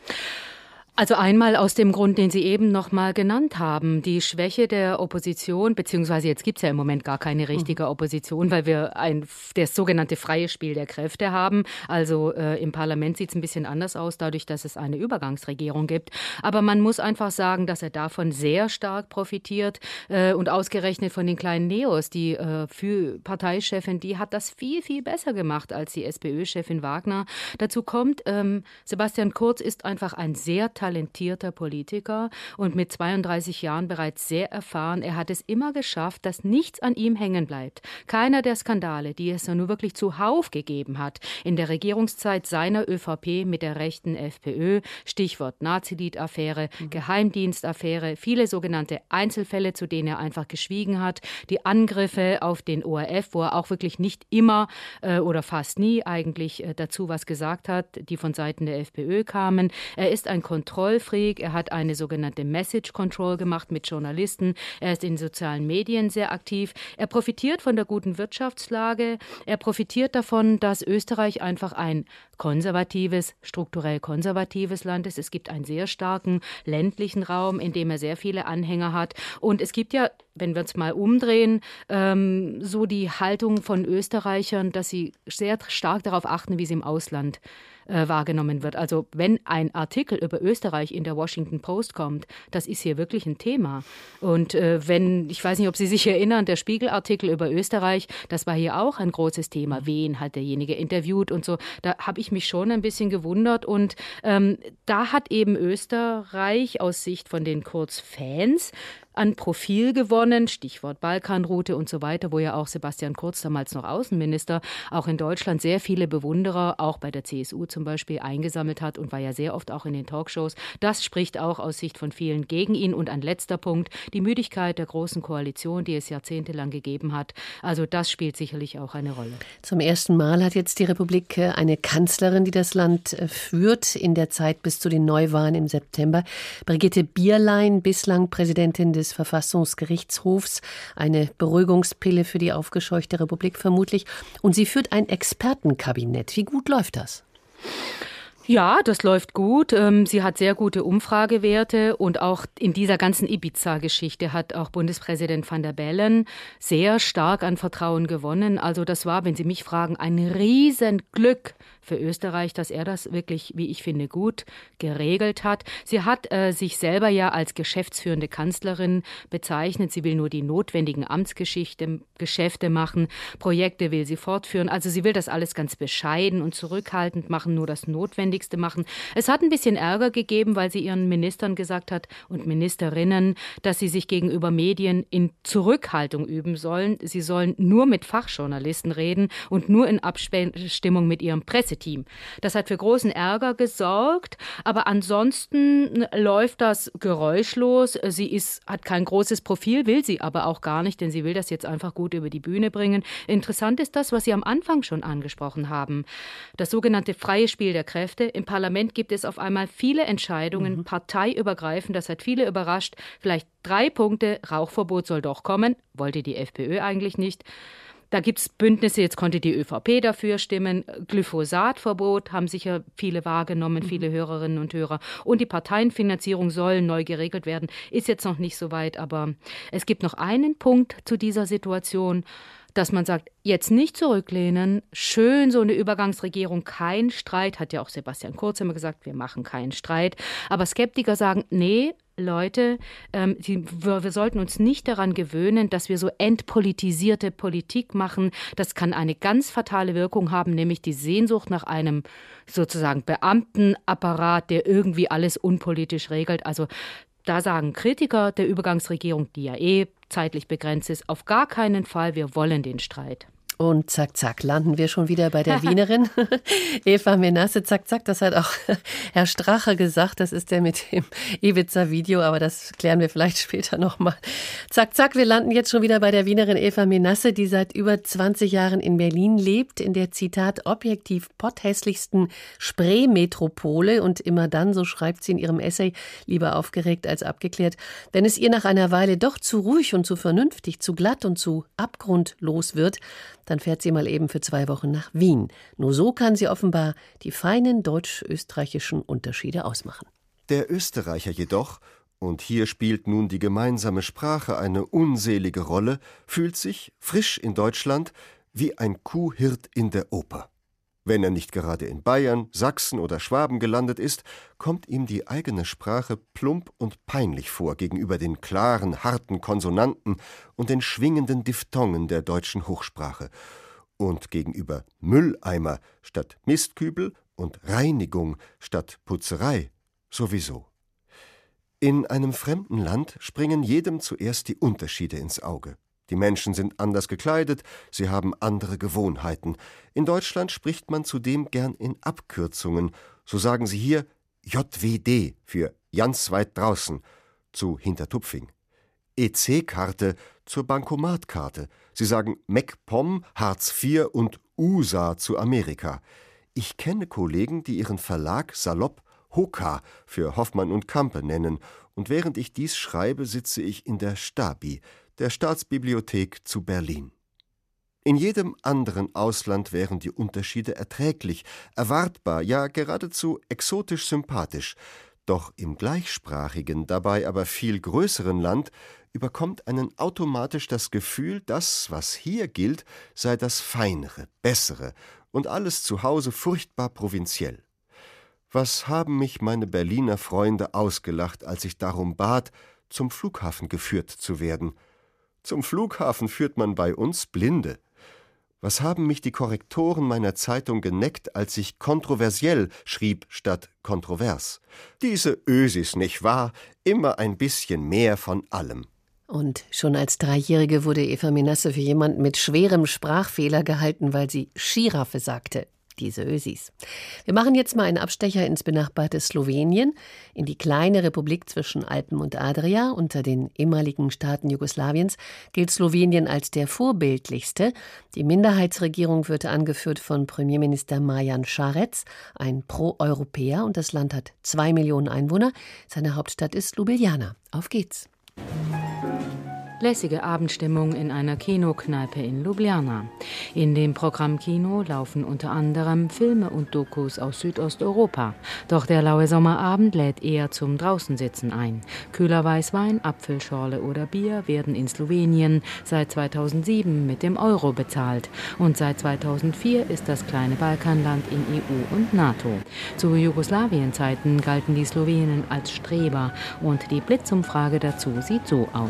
Also einmal aus dem Grund, den Sie eben noch mal genannt haben, die Schwäche der Opposition, beziehungsweise jetzt gibt es ja im Moment gar keine richtige Opposition, weil wir ein das sogenannte freie Spiel der Kräfte haben. Also äh, im Parlament sieht es ein bisschen anders aus, dadurch, dass es eine Übergangsregierung gibt. Aber man muss einfach sagen, dass er davon sehr stark profitiert äh, und ausgerechnet von den kleinen Neos, die äh, für Parteichefin, die hat das viel, viel besser gemacht als die SPÖ-Chefin Wagner. Dazu kommt, ähm, Sebastian Kurz ist einfach ein sehr talentierter Politiker und mit zweiunddreißig Jahren bereits sehr erfahren. Er hat es immer geschafft, dass nichts an ihm hängen bleibt. Keiner der Skandale, die es ja nur wirklich zuhauf gegeben hat in der Regierungszeit seiner ÖVP mit der rechten FPÖ, Stichwort Nazi-Lied-Affäre, mhm. Geheimdienstaffäre, viele sogenannte Einzelfälle, zu denen er einfach geschwiegen hat, die Angriffe auf den O R F, wo er auch wirklich nicht immer äh, oder fast nie eigentlich äh, dazu was gesagt hat, die von Seiten der FPÖ kamen. Er ist ein Kontrollfreak. Er hat eine sogenannte Message Control gemacht mit Journalisten. Er ist in sozialen Medien sehr aktiv. Er profitiert von der guten Wirtschaftslage. Er profitiert davon, dass Österreich einfach ein konservatives, strukturell konservatives Land ist. Es gibt einen sehr starken ländlichen Raum, in dem er sehr viele Anhänger hat. Und es gibt ja, wenn wir es mal umdrehen, ähm, so die Haltung von Österreichern, dass sie sehr stark darauf achten, wie sie im Ausland äh, wahrgenommen wird. Also wenn ein Artikel über Österreich in der Washington Post kommt, das ist hier wirklich ein Thema. Und äh, wenn, ich weiß nicht, ob Sie sich erinnern, der Spiegel-Artikel über Österreich, das war hier auch ein großes Thema. Wen hat derjenige interviewt und so. Da habe ich mich schon ein bisschen gewundert. Und ähm, da hat eben Österreich aus Sicht von den Kurz-Fans an Profil gewonnen, Stichwort Balkanroute und so weiter, wo ja auch Sebastian Kurz, damals noch Außenminister, auch in Deutschland sehr viele Bewunderer, auch bei der C S U zum Beispiel, eingesammelt hat und war ja sehr oft auch in den Talkshows. Das spricht auch aus Sicht von vielen gegen ihn. Und ein letzter Punkt, die Müdigkeit der Großen Koalition, die es jahrzehntelang gegeben hat. Also das spielt sicherlich auch eine Rolle. Zum ersten Mal hat jetzt die Republik eine Kanzlerin, die das Land führt, in der Zeit bis zu den Neuwahlen im September. Brigitte Bierlein, bislang Präsidentin des des Verfassungsgerichtshofs, eine Beruhigungspille für die aufgescheuchte Republik vermutlich. Und sie führt ein Expertenkabinett. Wie gut läuft das? Ja, das läuft gut. Sie hat sehr gute Umfragewerte und auch in dieser ganzen Ibiza-Geschichte hat auch Bundespräsident Van der Bellen sehr stark an Vertrauen gewonnen. Also das war, wenn Sie mich fragen, ein Riesenglück für Österreich, dass er das wirklich, wie ich finde, gut geregelt hat. Sie hat äh, sich selber ja als geschäftsführende Kanzlerin bezeichnet. Sie will nur die notwendigen Amtsgeschäfte machen. Projekte will sie fortführen. Also sie will das alles ganz bescheiden und zurückhaltend machen, nur das Notwendige. Wichtigste machen. Es hat ein bisschen Ärger gegeben, weil sie ihren Ministern gesagt hat und Ministerinnen, dass sie sich gegenüber Medien in Zurückhaltung üben sollen. Sie sollen nur mit Fachjournalisten reden und nur in Abstimmung mit ihrem Presseteam. Das hat für großen Ärger gesorgt, aber ansonsten läuft das geräuschlos. Sie ist, hat kein großes Profil, will sie aber auch gar nicht, denn sie will das jetzt einfach gut über die Bühne bringen. Interessant ist das, was Sie am Anfang schon angesprochen haben. Das sogenannte freie Spiel der Kräfte. Im Parlament gibt es auf einmal viele Entscheidungen, mhm. parteiübergreifend. Das hat viele überrascht. Vielleicht drei Punkte. Rauchverbot soll doch kommen. Wollte die FPÖ eigentlich nicht. Da gibt es Bündnisse, jetzt konnte die ÖVP dafür stimmen. Glyphosatverbot haben sicher viele wahrgenommen, viele Hörerinnen und Hörer. Und die Parteienfinanzierung soll neu geregelt werden. Ist jetzt noch nicht so weit, aber es gibt noch einen Punkt zu dieser Situation, dass man sagt, jetzt nicht zurücklehnen, schön so eine Übergangsregierung, kein Streit, hat ja auch Sebastian Kurz immer gesagt, wir machen keinen Streit. Aber Skeptiker sagen, nee, Leute, ähm, die, wir, wir sollten uns nicht daran gewöhnen, dass wir so entpolitisierte Politik machen. Das kann eine ganz fatale Wirkung haben, nämlich die Sehnsucht nach einem sozusagen Beamtenapparat, der irgendwie alles unpolitisch regelt. Also da sagen Kritiker der Übergangsregierung, die ja eh zeitlich begrenzt ist, auf gar keinen Fall, wir wollen den Streit. Und zack, zack, landen wir schon wieder bei der Wienerin. Eva Menasse, zack, zack, das hat auch Herr Strache gesagt, das ist der mit dem Ibiza-Video, aber das klären wir vielleicht später nochmal. Zack, zack, wir landen jetzt schon wieder bei der Wienerin Eva Menasse, die seit über zwanzig Jahren in Berlin lebt, in der, Zitat, objektiv potthässlichsten Spree-Metropole und immer dann, so schreibt sie in ihrem Essay, lieber aufgeregt als abgeklärt, wenn es ihr nach einer Weile doch zu ruhig und zu vernünftig, zu glatt und zu abgrundlos wird, dann fährt sie mal eben für zwei Wochen nach Wien. Nur so kann sie offenbar die feinen deutsch-österreichischen Unterschiede ausmachen. Der Österreicher jedoch, und hier spielt nun die gemeinsame Sprache eine unselige Rolle, fühlt sich, frisch in Deutschland, wie ein Kuhhirt in der Oper. Wenn er nicht gerade in Bayern, Sachsen oder Schwaben gelandet ist, kommt ihm die eigene Sprache plump und peinlich vor gegenüber den klaren, harten Konsonanten und den schwingenden Diphthongen der deutschen Hochsprache und gegenüber Mülleimer statt Mistkübel und Reinigung statt Putzerei sowieso. In einem fremden Land springen jedem zuerst die Unterschiede ins Auge. Die Menschen sind anders gekleidet, sie haben andere Gewohnheiten. In Deutschland spricht man zudem gern in Abkürzungen. So sagen sie hier J W D für ganz weit draußen zu Hintertupfing. E C-Karte zur Bankomatkarte. Sie sagen MacPom, Hartz vier und U S A zu Amerika. Ich kenne Kollegen, die ihren Verlag salopp Hoka für Hoffmann und Campe nennen. Und während ich dies schreibe, sitze ich in der Stabi, der Staatsbibliothek zu Berlin. In jedem anderen Ausland wären die Unterschiede erträglich, erwartbar, ja geradezu exotisch sympathisch. Doch im gleichsprachigen, dabei aber viel größeren Land überkommt einen automatisch das Gefühl, das, was hier gilt, sei das Feinere, Bessere und alles zu Hause furchtbar provinziell. Was haben mich meine Berliner Freunde ausgelacht, als ich darum bat, zum Flughafen geführt zu werden. Zum Flughafen führt man bei uns Blinde. Was haben mich die Korrektoren meiner Zeitung geneckt, als ich kontroversiell schrieb statt kontrovers. Diese Ösis, nicht wahr? Immer ein bisschen mehr von allem. Und schon als Dreijährige wurde Eva Menasse für jemanden mit schwerem Sprachfehler gehalten, weil sie Giraffe sagte. Diese Ösis. Wir machen jetzt mal einen Abstecher ins benachbarte Slowenien, in die kleine Republik zwischen Alpen und Adria. Unter den ehemaligen Staaten Jugoslawiens gilt Slowenien als der vorbildlichste. Die Minderheitsregierung wird angeführt von Premierminister Marjan Šarec, ein Pro-Europäer, und das Land hat zwei Millionen Einwohner. Seine Hauptstadt ist Ljubljana. Auf geht's! Lässige Abendstimmung in einer Kinokneipe in Ljubljana. In dem Programm Kino laufen unter anderem Filme und Dokus aus Südosteuropa. Doch der laue Sommerabend lädt eher zum Draußensitzen ein. Kühler Weißwein, Apfelschorle oder Bier werden in Slowenien seit zweitausendsieben mit dem Euro bezahlt. Und seit zweitausendvier ist das kleine Balkanland in E U und NATO. Zu Jugoslawien-Zeiten galten die Slowenen als Streber. Und die Blitzumfrage dazu sieht so aus.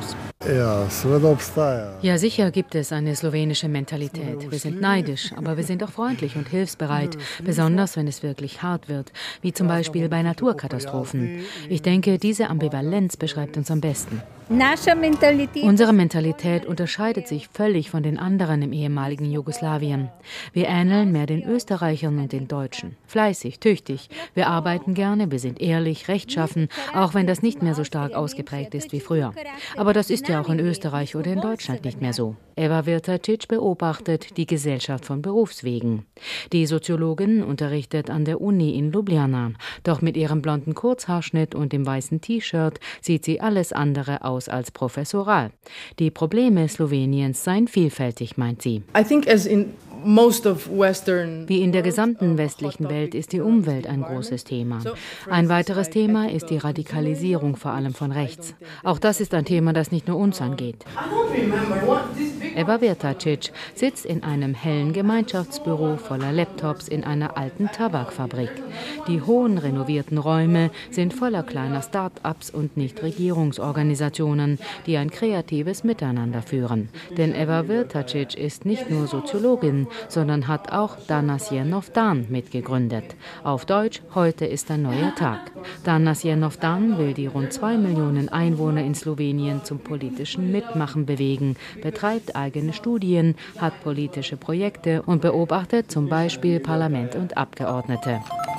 Ja, sicher gibt es eine slowenische Mentalität. Wir sind neidisch, aber wir sind auch freundlich und hilfsbereit, besonders wenn es wirklich hart wird, wie zum Beispiel bei Naturkatastrophen. Ich denke, diese Ambivalenz beschreibt uns am besten. Unsere Mentalität unterscheidet sich völlig von den anderen im ehemaligen Jugoslawien. Wir ähneln mehr den Österreichern und den Deutschen. Fleißig, tüchtig. Wir arbeiten gerne, wir sind ehrlich, rechtschaffen, auch wenn das nicht mehr so stark ausgeprägt ist wie früher. Aber das ist ja auch in Österreich oder in Deutschland nicht mehr so. Eva Virtacic beobachtet die Gesellschaft von Berufswegen. Die Soziologin unterrichtet an der Uni in Ljubljana. Doch mit ihrem blonden Kurzhaarschnitt und dem weißen T-Shirt sieht sie alles andere aus als professoral. Die Probleme Sloweniens seien vielfältig, meint sie. I think as in most of Western Wie in der gesamten westlichen Welt ist die Umwelt ein großes Thema. Ein weiteres Thema ist die Radikalisierung, vor allem von rechts. Auch das ist ein Thema, das nicht nur uns angeht. Eva Virtacic sitzt in einem hellen Gemeinschaftsbüro voller Laptops in einer alten Tabakfabrik. Die hohen renovierten Räume sind voller kleiner Start-ups und Nichtregierungsorganisationen, die ein kreatives Miteinander führen. Denn Eva Virtacic ist nicht nur Soziologin, sondern hat auch Danas Jenov Dan mitgegründet. Auf Deutsch, heute ist ein neuer Tag. Danas Jenov Dan will die rund zwei Millionen Einwohner in Slowenien zum politischen Mitmachen bewegen, betreibt eigene Studien, hat politische Projekte und beobachtet zum Beispiel Parlament und Abgeordnete.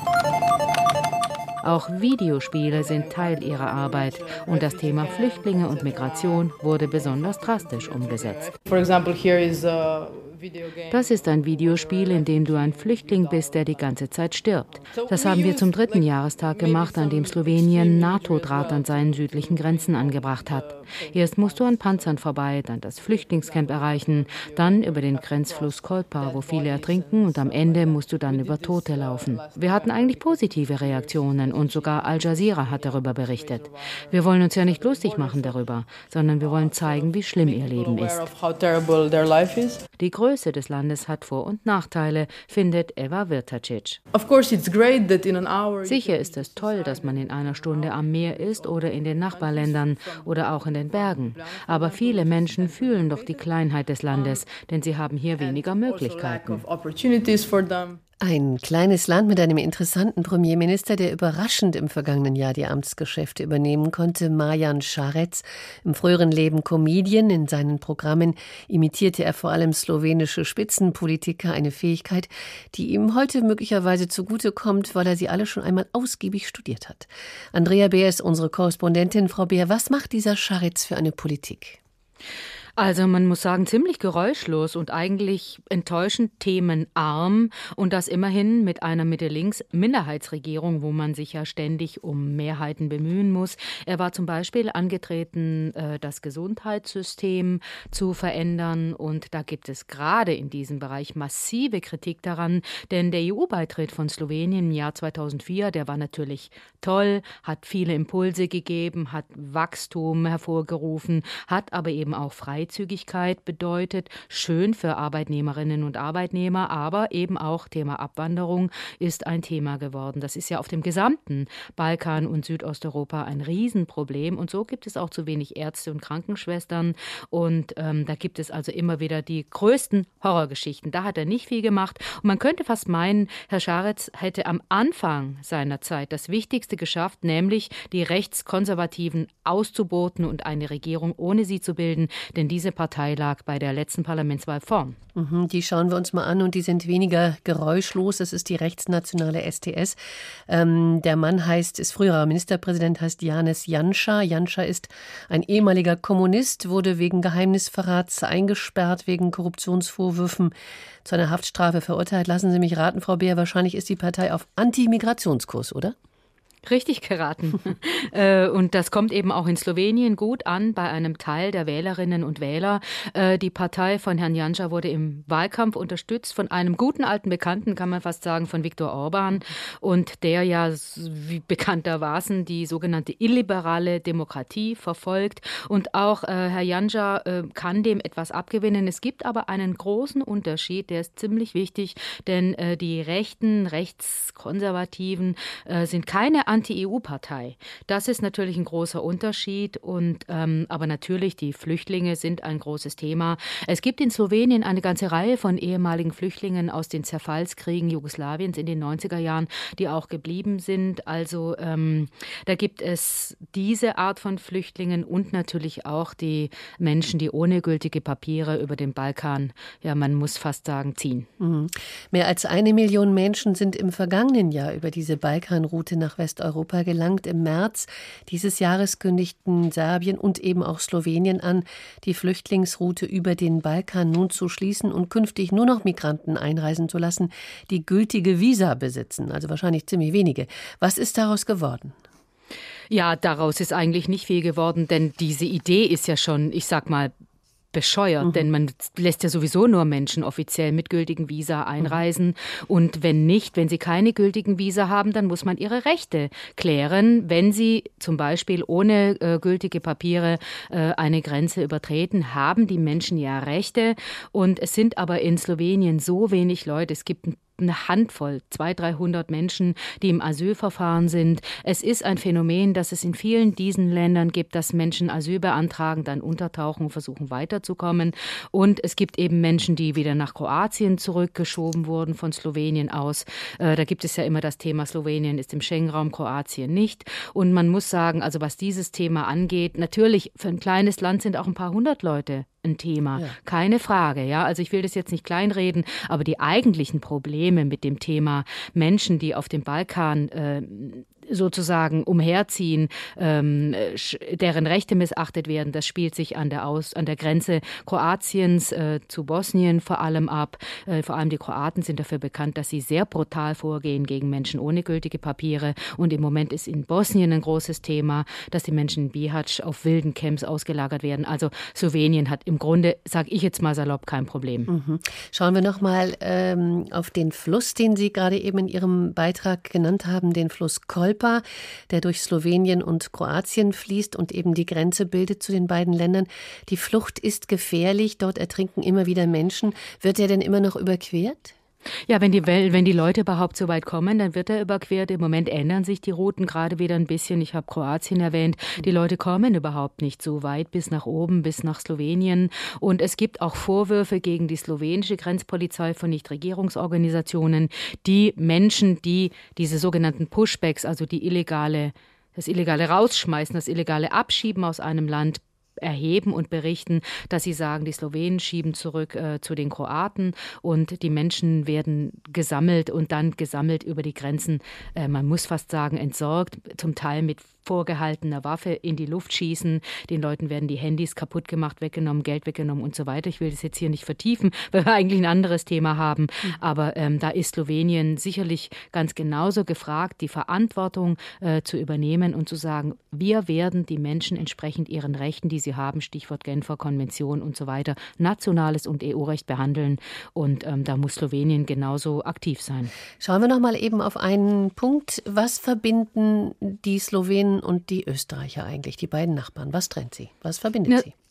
Auch Videospiele sind Teil ihrer Arbeit und das Thema Flüchtlinge und Migration wurde besonders drastisch umgesetzt. For example, here is a Das ist ein Videospiel, in dem du ein Flüchtling bist, der die ganze Zeit stirbt. Das haben wir zum dritten Jahrestag gemacht, an dem Slowenien NATO-Draht an seinen südlichen Grenzen angebracht hat. Erst musst du an Panzern vorbei, dann das Flüchtlingscamp erreichen, dann über den Grenzfluss Kolpa, wo viele ertrinken, und am Ende musst du dann über Tote laufen. Wir hatten eigentlich positive Reaktionen und sogar Al Jazeera hat darüber berichtet. Wir wollen uns ja nicht lustig machen darüber, sondern wir wollen zeigen, wie schlimm ihr Leben ist. Die Größe des Landes hat Vor- und Nachteile, findet Eva Virtacic. Sicher ist es toll, dass man in einer Stunde am Meer ist oder in den Nachbarländern oder auch in den Bergen. Aber viele Menschen fühlen doch die Kleinheit des Landes, denn sie haben hier weniger Möglichkeiten. Ein kleines Land mit einem interessanten Premierminister, der überraschend im vergangenen Jahr die Amtsgeschäfte übernehmen konnte, Marjan Šarec. Im früheren Leben Comedian, in seinen Programmen imitierte er vor allem slowenische Spitzenpolitiker, eine Fähigkeit, die ihm heute möglicherweise zugutekommt, weil er sie alle schon einmal ausgiebig studiert hat. Andrea Beer ist unsere Korrespondentin. Frau Beer, was macht dieser Šarec für eine Politik? Also man muss sagen, ziemlich geräuschlos und eigentlich enttäuschend themenarm und das immerhin mit einer Mitte-Links-Minderheitsregierung, wo man sich ja ständig um Mehrheiten bemühen muss. Er war zum Beispiel angetreten, das Gesundheitssystem zu verändern und da gibt es gerade in diesem Bereich massive Kritik daran, denn der E U-Beitritt von Slowenien im Jahr zweitausendvier, der war natürlich toll, hat viele Impulse gegeben, hat Wachstum hervorgerufen, hat aber eben auch Freizügigkeit bedeutet, schön für Arbeitnehmerinnen und Arbeitnehmer, aber eben auch Thema Abwanderung ist ein Thema geworden. Das ist ja auf dem gesamten Balkan und Südosteuropa ein Riesenproblem und so gibt es auch zu wenig Ärzte und Krankenschwestern und ähm, da gibt es also immer wieder die größten Horrorgeschichten. Da hat er nicht viel gemacht und man könnte fast meinen, Herr Šarec hätte am Anfang seiner Zeit das Wichtigste geschafft, nämlich die Rechtskonservativen auszuboten und eine Regierung ohne sie zu bilden, denn diese Partei lag bei der letzten Parlamentswahl vorn. Mhm, die schauen wir uns mal an und die sind weniger geräuschlos. Das ist die rechtsnationale S D S. Ähm, der Mann heißt, ist früherer Ministerpräsident, heißt Janez Janša. Janša ist ein ehemaliger Kommunist, wurde wegen Geheimnisverrats eingesperrt, wegen Korruptionsvorwürfen zu einer Haftstrafe verurteilt. Lassen Sie mich raten, Frau Beer, wahrscheinlich ist die Partei auf Anti-Migrationskurs, oder? Richtig geraten. Und das kommt eben auch in Slowenien gut an bei einem Teil der Wählerinnen und Wähler. Die Partei von Herrn Janša wurde im Wahlkampf unterstützt von einem guten alten Bekannten, kann man fast sagen, von Viktor Orbán. Und der ja wie bekanntermaßen die sogenannte illiberale Demokratie verfolgt. Und auch Herr Janša kann dem etwas abgewinnen. Es gibt aber einen großen Unterschied, der ist ziemlich wichtig, denn die rechten, rechtskonservativen sind keine Anti-E U-Partei. Das ist natürlich ein großer Unterschied. Und, ähm, aber natürlich, die Flüchtlinge sind ein großes Thema. Es gibt in Slowenien eine ganze Reihe von ehemaligen Flüchtlingen aus den Zerfallskriegen Jugoslawiens in den neunziger Jahren, die auch geblieben sind. Also ähm, da gibt es diese Art von Flüchtlingen und natürlich auch die Menschen, die ohne gültige Papiere über den Balkan, ja, man muss fast sagen, ziehen. Mhm. Mehr als eine Million Menschen sind im vergangenen Jahr über diese Balkanroute nach Westeuropa gelangt. Im März dieses Jahres kündigten Serbien und eben auch Slowenien an, die Flüchtlingsroute über den Balkan nun zu schließen und künftig nur noch Migranten einreisen zu lassen, die gültige Visa besitzen, also wahrscheinlich ziemlich wenige. Was ist daraus geworden? Ja, daraus ist eigentlich nicht viel geworden, denn diese Idee ist ja schon, ich sag mal, bescheuert, mhm. denn man lässt ja sowieso nur Menschen offiziell mit gültigen Visa einreisen. Mhm. Und wenn nicht, wenn sie keine gültigen Visa haben, dann muss man ihre Rechte klären. Wenn sie zum Beispiel ohne äh, gültige Papiere äh, eine Grenze übertreten, haben die Menschen ja Rechte. Und es sind aber in Slowenien so wenig Leute. Es gibt ein eine Handvoll, zweihundert, dreihundert Menschen, die im Asylverfahren sind. Es ist ein Phänomen, das es in vielen diesen Ländern gibt, dass Menschen Asyl beantragen, dann untertauchen, versuchen weiterzukommen. Und es gibt eben Menschen, die wieder nach Kroatien zurückgeschoben wurden von Slowenien aus. Äh, da gibt es ja immer das Thema, Slowenien ist im Schengen-Raum, Kroatien nicht. Und man muss sagen, also was dieses Thema angeht, natürlich für ein kleines Land sind auch ein paar hundert Leute ein Thema, ja. Keine Frage. Ja, also ich will das jetzt nicht kleinreden, aber die eigentlichen Probleme mit dem Thema Menschen, die auf dem Balkan äh, sozusagen umherziehen, ähm, deren Rechte missachtet werden, das spielt sich an der, Aus-, an der Grenze Kroatiens äh, zu Bosnien vor allem ab. Äh, vor allem die Kroaten sind dafür bekannt, dass sie sehr brutal vorgehen gegen Menschen ohne gültige Papiere. Und im Moment ist in Bosnien ein großes Thema, dass die Menschen in Bihać auf wilden Camps ausgelagert werden. Also Slowenien hat im Grunde, sage ich jetzt mal salopp, kein Problem. Mhm. Schauen wir noch mal ähm, auf den Fluss, den Sie gerade eben in Ihrem Beitrag genannt haben, den Fluss Kolpa, der durch Slowenien und Kroatien fließt und eben die Grenze bildet zu den beiden Ländern. Die Flucht ist gefährlich, dort ertrinken immer wieder Menschen. Wird er denn immer noch überquert? Ja, wenn die, wenn die Leute überhaupt so weit kommen, dann wird er überquert. Im Moment ändern sich die Routen gerade wieder ein bisschen. Ich habe Kroatien erwähnt. Die Leute kommen überhaupt nicht so weit bis nach oben, bis nach Slowenien. Und es gibt auch Vorwürfe gegen die slowenische Grenzpolizei von Nichtregierungsorganisationen, die Menschen, die diese sogenannten Pushbacks, also die illegale, das illegale Rausschmeißen, das illegale Abschieben aus einem Land erheben und berichten, dass sie sagen, die Slowenen schieben zurück äh, zu den Kroaten und die Menschen werden gesammelt und dann gesammelt über die Grenzen, äh, man muss fast sagen, entsorgt, zum Teil mit vorgehaltener Waffe in die Luft schießen. Den Leuten werden die Handys kaputt gemacht, weggenommen, Geld weggenommen und so weiter. Ich will das jetzt hier nicht vertiefen, weil wir eigentlich ein anderes Thema haben. Mhm. Aber ähm, da ist Slowenien sicherlich ganz genauso gefragt, die Verantwortung äh, zu übernehmen und zu sagen, wir werden die Menschen entsprechend ihren Rechten, die sie haben, Stichwort Genfer Konvention und so weiter, nationales und E U-Recht behandeln. Und ähm, da muss Slowenien genauso aktiv sein. Schauen wir noch mal eben auf einen Punkt. Was verbinden die Slowenen und die Österreicher eigentlich, die beiden Nachbarn? Was trennt sie? Was verbindet ja. sie?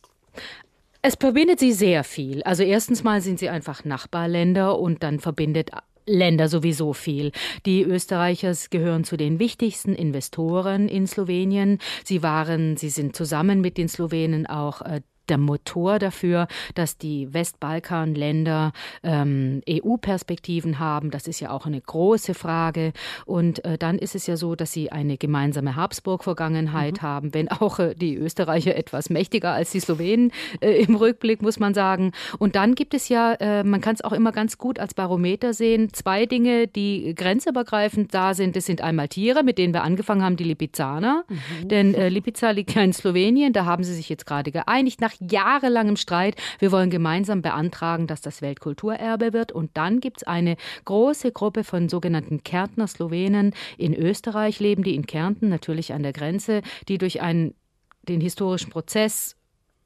Es verbindet sie sehr viel. Also erstens mal sind sie einfach Nachbarländer und dann verbindet Länder sowieso viel. Die Österreicher gehören zu den wichtigsten Investoren in Slowenien. Sie waren, sie sind zusammen mit den Slowenen auch äh, der Motor dafür, dass die Westbalkanländer ähm, E U-Perspektiven haben. Das ist ja auch eine große Frage. Und äh, dann ist es ja so, dass sie eine gemeinsame Habsburg-Vergangenheit mhm. haben, wenn auch äh, die Österreicher etwas mächtiger als die Slowenen äh, im Rückblick, muss man sagen. Und dann gibt es ja, äh, man kann es auch immer ganz gut als Barometer sehen, zwei Dinge, die grenzübergreifend da sind. Das sind einmal Tiere, mit denen wir angefangen haben, die Lipizzana. Mhm. Denn äh, Lipica liegt ja in Slowenien, da haben sie sich jetzt gerade geeinigt, nach jahrelangem Streit. Wir wollen gemeinsam beantragen, dass das Weltkulturerbe wird. Und dann gibt es eine große Gruppe von sogenannten Kärntner Slowenen. In Österreich leben die in Kärnten, natürlich an der Grenze, die durch einen, den historischen Prozess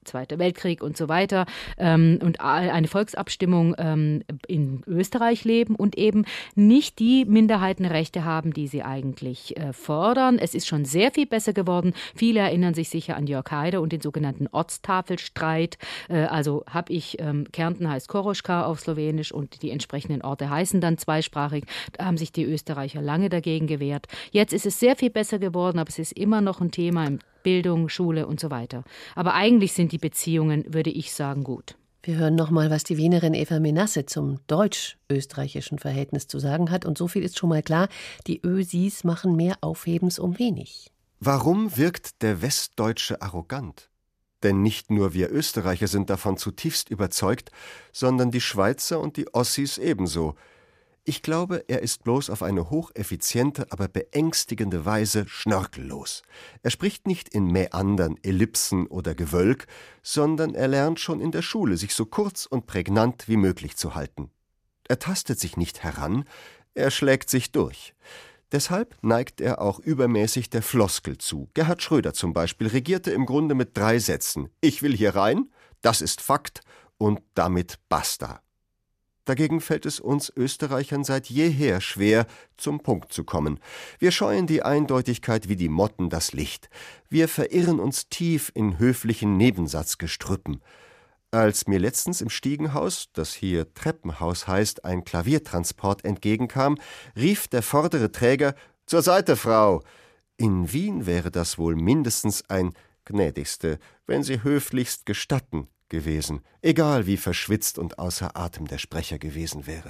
Zweiter Weltkrieg und so weiter ähm, und eine Volksabstimmung ähm, in Österreich leben und eben nicht die Minderheitenrechte haben, die sie eigentlich äh, fordern. Es ist schon sehr viel besser geworden. Viele erinnern sich sicher an Jörg Haider und den sogenannten Ortstafelstreit. Äh, also habe ich, ähm, Kärnten heißt Koroška auf Slowenisch und die entsprechenden Orte heißen dann zweisprachig. Da haben sich die Österreicher lange dagegen gewehrt. Jetzt ist es sehr viel besser geworden, aber es ist immer noch ein Thema im Bildung, Schule und so weiter. Aber eigentlich sind die Beziehungen, würde ich sagen, gut. Wir hören noch mal, was die Wienerin Eva Menasse zum deutsch-österreichischen Verhältnis zu sagen hat. Und so viel ist schon mal klar, die Ösis machen mehr Aufhebens um wenig. Warum wirkt der Westdeutsche arrogant? Denn nicht nur wir Österreicher sind davon zutiefst überzeugt, sondern die Schweizer und die Ossis ebenso. Ich glaube, er ist bloß auf eine hocheffiziente, aber beängstigende Weise schnörkellos. Er spricht nicht in Mäandern, Ellipsen oder Gewölk, sondern er lernt schon in der Schule, sich so kurz und prägnant wie möglich zu halten. Er tastet sich nicht heran, er schlägt sich durch. Deshalb neigt er auch übermäßig der Floskel zu. Gerhard Schröder zum Beispiel regierte im Grunde mit drei Sätzen. Ich will hier rein, das ist Fakt und damit basta. Dagegen fällt es uns Österreichern seit jeher schwer, zum Punkt zu kommen. Wir scheuen die Eindeutigkeit wie die Motten das Licht. Wir verirren uns tief in höflichen Nebensatzgestrüppen. Als mir letztens im Stiegenhaus, das hier Treppenhaus heißt, ein Klaviertransport entgegenkam, rief der vordere Träger: »Zur Seite, Frau!« In Wien wäre das wohl mindestens ein »Gnädigste«, wenn Sie höflichst gestatten, gewesen, egal wie verschwitzt und außer Atem der Sprecher gewesen wäre.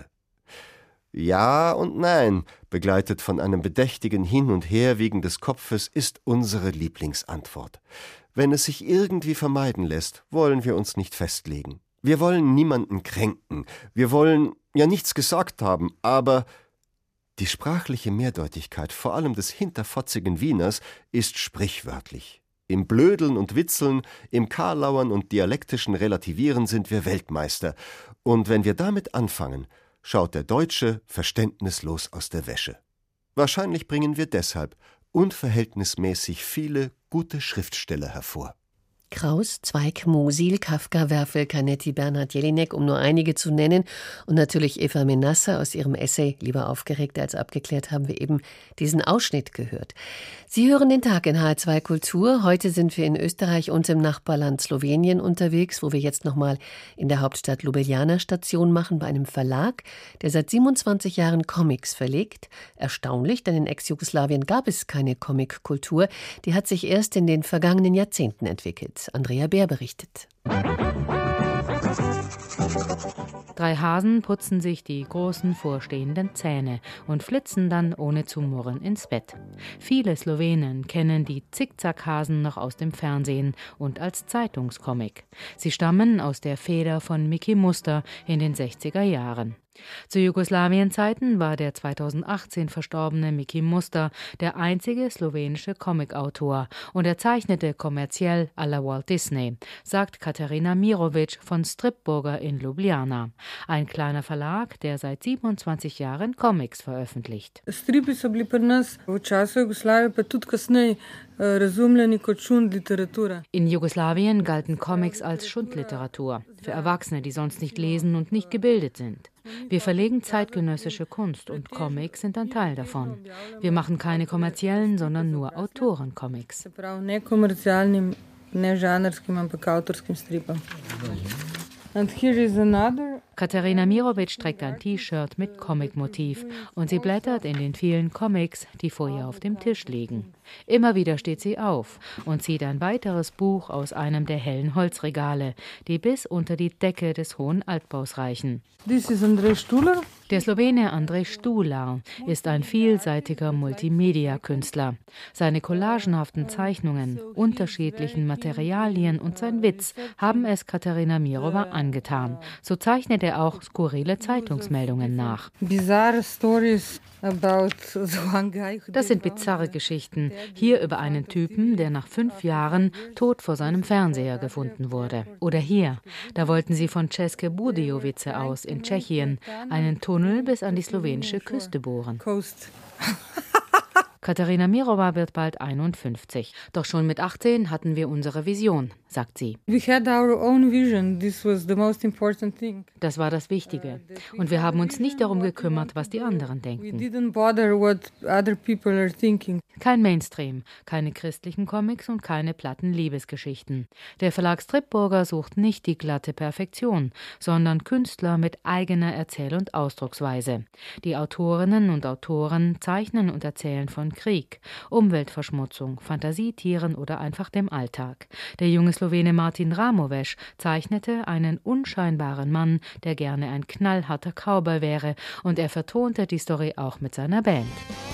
Ja und nein, begleitet von einem bedächtigen Hin- und Herwiegen des Kopfes, ist unsere Lieblingsantwort. Wenn es sich irgendwie vermeiden lässt, wollen wir uns nicht festlegen. Wir wollen niemanden kränken, wir wollen ja nichts gesagt haben, aber die sprachliche Mehrdeutigkeit, vor allem des hinterfotzigen Wieners, ist sprichwörtlich. Im Blödeln und Witzeln, im Karlauern und dialektischen Relativieren sind wir Weltmeister. Und wenn wir damit anfangen, schaut der Deutsche verständnislos aus der Wäsche. Wahrscheinlich bringen wir deshalb unverhältnismäßig viele gute Schriftsteller hervor. Kraus, Zweig, Musil, Kafka, Werfel, Canetti, Bernhard Jelinek, um nur einige zu nennen. Und natürlich Eva Menasse aus ihrem Essay »Lieber aufgeregt als abgeklärt« haben wir eben diesen Ausschnitt gehört. Sie hören den Tag in H R zwei Kultur. Heute sind wir in Österreich und im Nachbarland Slowenien unterwegs, wo wir jetzt nochmal in der Hauptstadt Ljubljana Station machen, bei einem Verlag, der seit siebenundzwanzig Jahren Comics verlegt. Erstaunlich, denn in Ex-Jugoslawien gab es keine Comic-Kultur. Die hat sich erst in den vergangenen Jahrzehnten entwickelt. Andrea Bär berichtet. Drei Hasen putzen sich die großen vorstehenden Zähne und flitzen dann ohne zu murren ins Bett. Viele Slowenen kennen die Zickzackhasen noch aus dem Fernsehen und als Zeitungscomic. Sie stammen aus der Feder von Miki Muster in den sechziger Jahren. Zu Jugoslawienzeiten war der zweitausendachtzehn verstorbene Miki Muster der einzige slowenische Comicautor und er zeichnete kommerziell à la Walt Disney, sagt Katarina Mirovic von Stripburger in Ljubljana, ein kleiner Verlag, der seit siebenundzwanzig Jahren Comics veröffentlicht. Stripi so bili pri nas v času Jugoslavije pa tudi kasneje razumljeni kot Schundliteratura. In Jugoslawien galten Comics als Schundliteratur für Erwachsene, die sonst nicht lesen und nicht gebildet sind. Wir verlegen zeitgenössische Kunst und Comics sind ein Teil davon. Wir machen keine kommerziellen, sondern nur Autorencomics. Ne kommerzialnim, ne žanrskim, ampak autorskim stripom. And here is another. Katarina Mirovic trägt ein T-Shirt mit Comic-Motiv und sie blättert in den vielen Comics, die vor ihr auf dem Tisch liegen. Immer wieder steht sie auf und zieht ein weiteres Buch aus einem der hellen Holzregale, die bis unter die Decke des hohen Altbaus reichen. This is Andrej Stular. Der Slowene Andrej Stular ist ein vielseitiger Multimedia-Künstler. Seine collagenhaften Zeichnungen, unterschiedlichen Materialien und sein Witz haben es Katarina Mirova angetan. So zeichnet er auch skurrile Zeitungsmeldungen nach. Das sind bizarre Geschichten. Hier über einen Typen, der nach fünf Jahren tot vor seinem Fernseher gefunden wurde. Oder hier, da wollten sie von České Budějovice aus in Tschechien einen Tunnel bis an die slowenische Küste bohren. Katerina Mirova wird bald einundfünfzig. Doch schon mit achtzehn hatten wir unsere Vision, sagt sie. We had our own vision. This was the most important thing. Das war das Wichtige. Und wir haben uns nicht darum gekümmert, was die anderen denken. We didn't bother what other people are thinking. Kein Mainstream, keine christlichen Comics und keine platten Liebesgeschichten. Der Verlag Stripburger sucht nicht die glatte Perfektion, sondern Künstler mit eigener Erzähl- und Ausdrucksweise. Die Autorinnen und Autoren zeichnen und erzählen von Krieg, Umweltverschmutzung, Fantasietieren oder einfach dem Alltag. Der junge Slowene Martin Ramoveš zeichnete einen unscheinbaren Mann, der gerne ein knallharter Cowboy wäre, und er vertonte die Story auch mit seiner Band.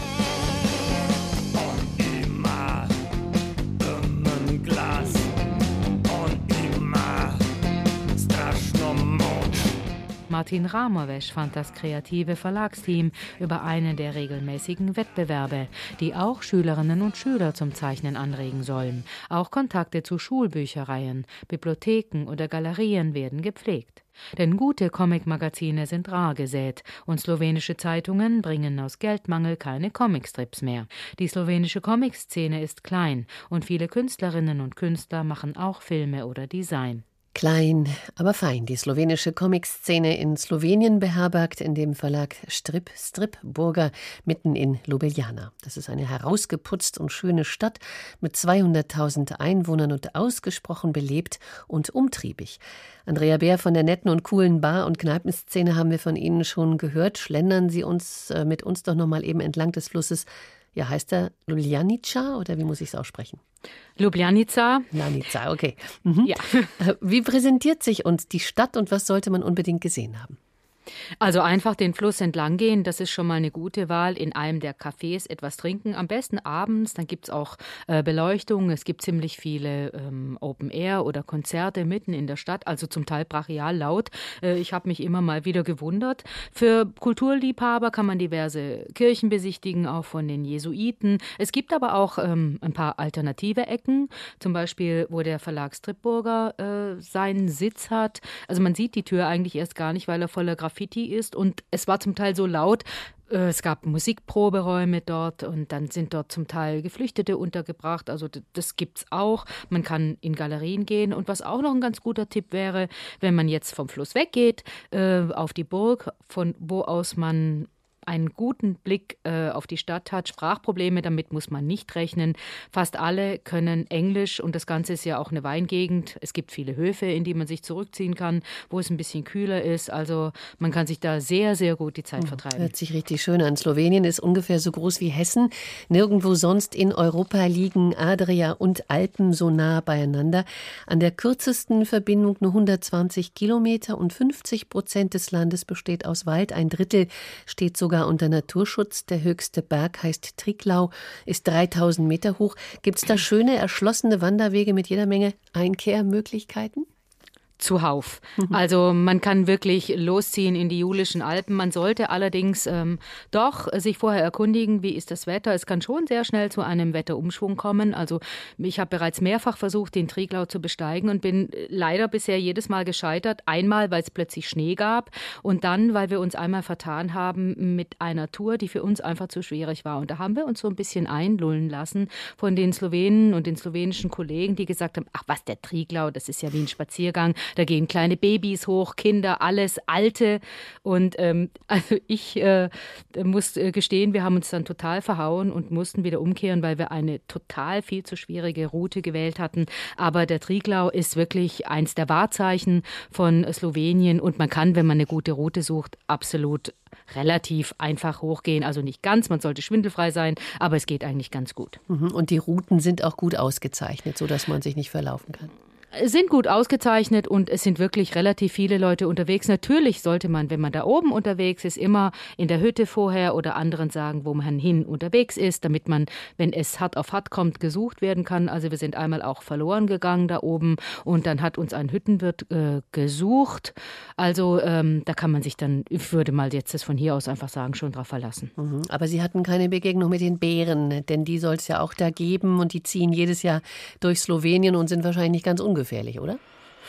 Martin Ramoveš fand das kreative Verlagsteam über einen der regelmäßigen Wettbewerbe, die auch Schülerinnen und Schüler zum Zeichnen anregen sollen. Auch Kontakte zu Schulbüchereien, Bibliotheken oder Galerien werden gepflegt. Denn gute Comicmagazine sind rar gesät und slowenische Zeitungen bringen aus Geldmangel keine Comicstrips mehr. Die slowenische Comikszene ist klein und viele Künstlerinnen und Künstler machen auch Filme oder Design. Klein, aber fein. Die slowenische Comic-Szene in Slowenien beherbergt in dem Verlag Strip Stripburger mitten in Ljubljana. Das ist eine herausgeputzt und schöne Stadt mit zweihunderttausend Einwohnern und ausgesprochen belebt und umtriebig. Andrea Beer von der netten und coolen Bar- und Kneipenszene haben wir von Ihnen schon gehört. Schlendern Sie uns äh, mit uns doch noch mal eben entlang des Flusses. Ja, heißt er Ljubljanica oder wie muss ich es aussprechen? Ljubljanica. Ljubljanica, okay. Mhm. Ja. Wie präsentiert sich uns die Stadt und was sollte man unbedingt gesehen haben? Also einfach den Fluss entlang gehen, das ist schon mal eine gute Wahl. In einem der Cafés etwas trinken, am besten abends, dann gibt es auch äh, Beleuchtung. Es gibt ziemlich viele ähm, Open-Air oder Konzerte mitten in der Stadt, also zum Teil brachial laut. Äh, ich habe mich immer mal wieder gewundert. Für Kulturliebhaber kann man diverse Kirchen besichtigen, auch von den Jesuiten. Es gibt aber auch ähm, ein paar alternative Ecken, zum Beispiel, wo der Verlag Stripburger äh, seinen Sitz hat. Also man sieht die Tür eigentlich erst gar nicht, weil er voller Graffiti ist und es war zum Teil so laut, es gab Musikproberäume dort und dann sind dort zum Teil Geflüchtete untergebracht, also das gibt's auch. Man kann in Galerien gehen und was auch noch ein ganz guter Tipp wäre, wenn man jetzt vom Fluss weggeht, auf die Burg, von wo aus man einen guten Blick äh, auf die Stadt hat. Sprachprobleme, damit muss man nicht rechnen. Fast alle können Englisch und das Ganze ist ja auch eine Weingegend. Es gibt viele Höfe, in die man sich zurückziehen kann, wo es ein bisschen kühler ist. Also man kann sich da sehr, sehr gut die Zeit vertreiben. Hört sich richtig schön an. Slowenien ist ungefähr so groß wie Hessen. Nirgendwo sonst in Europa liegen Adria und Alpen so nah beieinander. An der kürzesten Verbindung nur hundertzwanzig Kilometer und fünfzig Prozent des Landes besteht aus Wald. Ein Drittel steht sogar unter Naturschutz. Der höchste Berg heißt Triglav, ist dreitausend Meter hoch. Gibt es da schöne, erschlossene Wanderwege mit jeder Menge Einkehrmöglichkeiten? Zuhauf. Also man kann wirklich losziehen in die Julischen Alpen. Man sollte allerdings ähm, doch sich vorher erkundigen, wie ist das Wetter. Es kann schon sehr schnell zu einem Wetterumschwung kommen. Also ich habe bereits mehrfach versucht, den Triglav zu besteigen und bin leider bisher jedes Mal gescheitert. Einmal, weil es plötzlich Schnee gab und dann, weil wir uns einmal vertan haben mit einer Tour, die für uns einfach zu schwierig war. Und da haben wir uns so ein bisschen einlullen lassen von den Slowenen und den slowenischen Kollegen, die gesagt haben, ach was, der Triglav, das ist ja wie ein Spaziergang. Da gehen kleine Babys hoch, Kinder, alles, Alte. Und ähm, also ich äh, muss äh, gestehen, wir haben uns dann total verhauen und mussten wieder umkehren, weil wir eine total viel zu schwierige Route gewählt hatten. Aber der Triglav ist wirklich eins der Wahrzeichen von Slowenien und man kann, wenn man eine gute Route sucht, absolut relativ einfach hochgehen. Also nicht ganz, man sollte schwindelfrei sein, aber es geht eigentlich ganz gut. Und die Routen sind auch gut ausgezeichnet, sodass man sich nicht verlaufen kann. Sind gut ausgezeichnet und es sind wirklich relativ viele Leute unterwegs. Natürlich sollte man, wenn man da oben unterwegs ist, immer in der Hütte vorher oder anderen sagen, wo man hin unterwegs ist, damit man, wenn es hart auf hart kommt, gesucht werden kann. Also wir sind einmal auch verloren gegangen da oben und dann hat uns ein Hüttenwirt äh, gesucht. Also ähm, da kann man sich dann, ich würde mal jetzt das von hier aus einfach sagen, schon drauf verlassen. Mhm. Aber Sie hatten keine Begegnung mit den Bären, denn die soll es ja auch da geben und die ziehen jedes Jahr durch Slowenien und sind wahrscheinlich nicht ganz ungefährlich. Gefährlich, oder?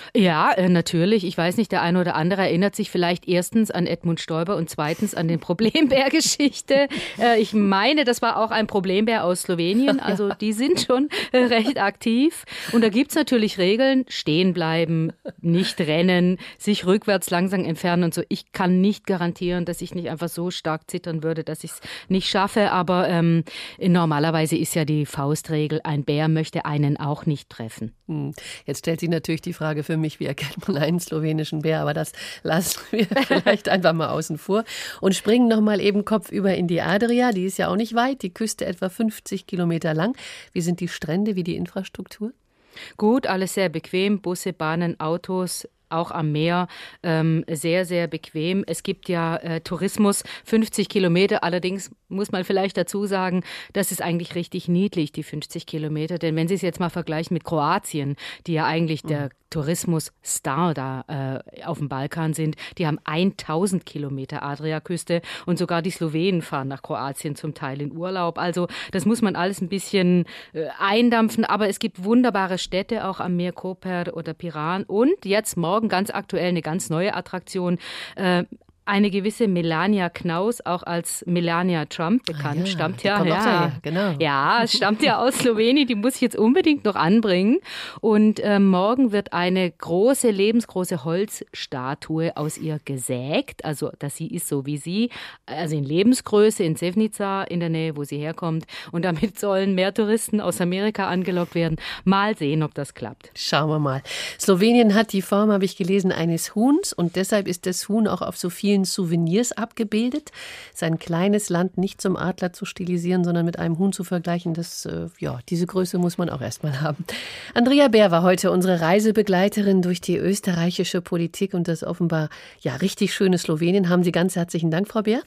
Ja, äh, natürlich. Ich weiß nicht, der eine oder andere erinnert sich vielleicht erstens an Edmund Stoiber und zweitens an den Problembär-Geschichte. äh, ich meine, das war auch ein Problembär aus Slowenien. Also die sind schon äh, recht aktiv. Und da gibt es natürlich Regeln. Stehen bleiben, nicht rennen, sich rückwärts langsam entfernen und so. Ich kann nicht garantieren, dass ich nicht einfach so stark zittern würde, dass ich es nicht schaffe. Aber ähm, normalerweise ist ja die Faustregel, ein Bär möchte einen auch nicht treffen. Jetzt stellt sich natürlich die Frage für mich, wie erkennt man einen slowenischen Bär? Aber das lassen wir vielleicht einfach mal außen vor und springen noch mal eben kopfüber in die Adria. Die ist ja auch nicht weit, die Küste etwa fünfzig Kilometer lang. Wie sind die Strände, wie die Infrastruktur? Gut, alles sehr bequem, Busse, Bahnen, Autos, auch am Meer, ähm, sehr, sehr bequem. Es gibt ja äh, Tourismus, fünfzig Kilometer, allerdings muss man vielleicht dazu sagen, das ist eigentlich richtig niedlich, die fünfzig Kilometer, denn wenn Sie es jetzt mal vergleichen mit Kroatien, die ja eigentlich der Tourismus-Star da äh, auf dem Balkan sind, die haben tausend Kilometer Adriaküste und sogar die Slowenen fahren nach Kroatien zum Teil in Urlaub. Also das muss man alles ein bisschen äh, eindampfen, aber es gibt wunderbare Städte auch am Meer, Koper oder Piran und jetzt morgen ganz aktuell eine ganz neue Attraktion, äh, eine gewisse Melania Knaus, auch als Melania Trump bekannt, ah ja, stammt ja, ja, genau. ja, es stammt ja aus Slowenien, die muss ich jetzt unbedingt noch anbringen. Und äh, morgen wird eine große, lebensgroße Holzstatue aus ihr gesägt, also dass sie ist so wie sie, also in Lebensgröße in Sevnica, in der Nähe, wo sie herkommt. Und damit sollen mehr Touristen aus Amerika angelockt werden. Mal sehen, ob das klappt. Schauen wir mal. Slowenien hat die Form, habe ich gelesen, eines Huhns und deshalb ist das Huhn auch auf so vielen Souvenirs abgebildet. Sein kleines Land nicht zum Adler zu stilisieren, sondern mit einem Huhn zu vergleichen, das, äh, ja, diese Größe muss man auch erstmal haben. Andrea Bär war heute unsere Reisebegleiterin durch die österreichische Politik und das offenbar ja richtig schöne Slowenien. Haben Sie ganz herzlichen Dank, Frau Bär.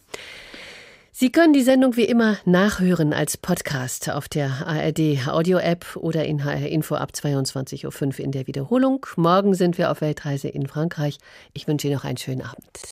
Sie können die Sendung wie immer nachhören als Podcast auf der A R D Audio-App oder in H R Info ab zweiundzwanzig Uhr fünf in der Wiederholung. Morgen sind wir auf Weltreise in Frankreich. Ich wünsche Ihnen noch einen schönen Abend.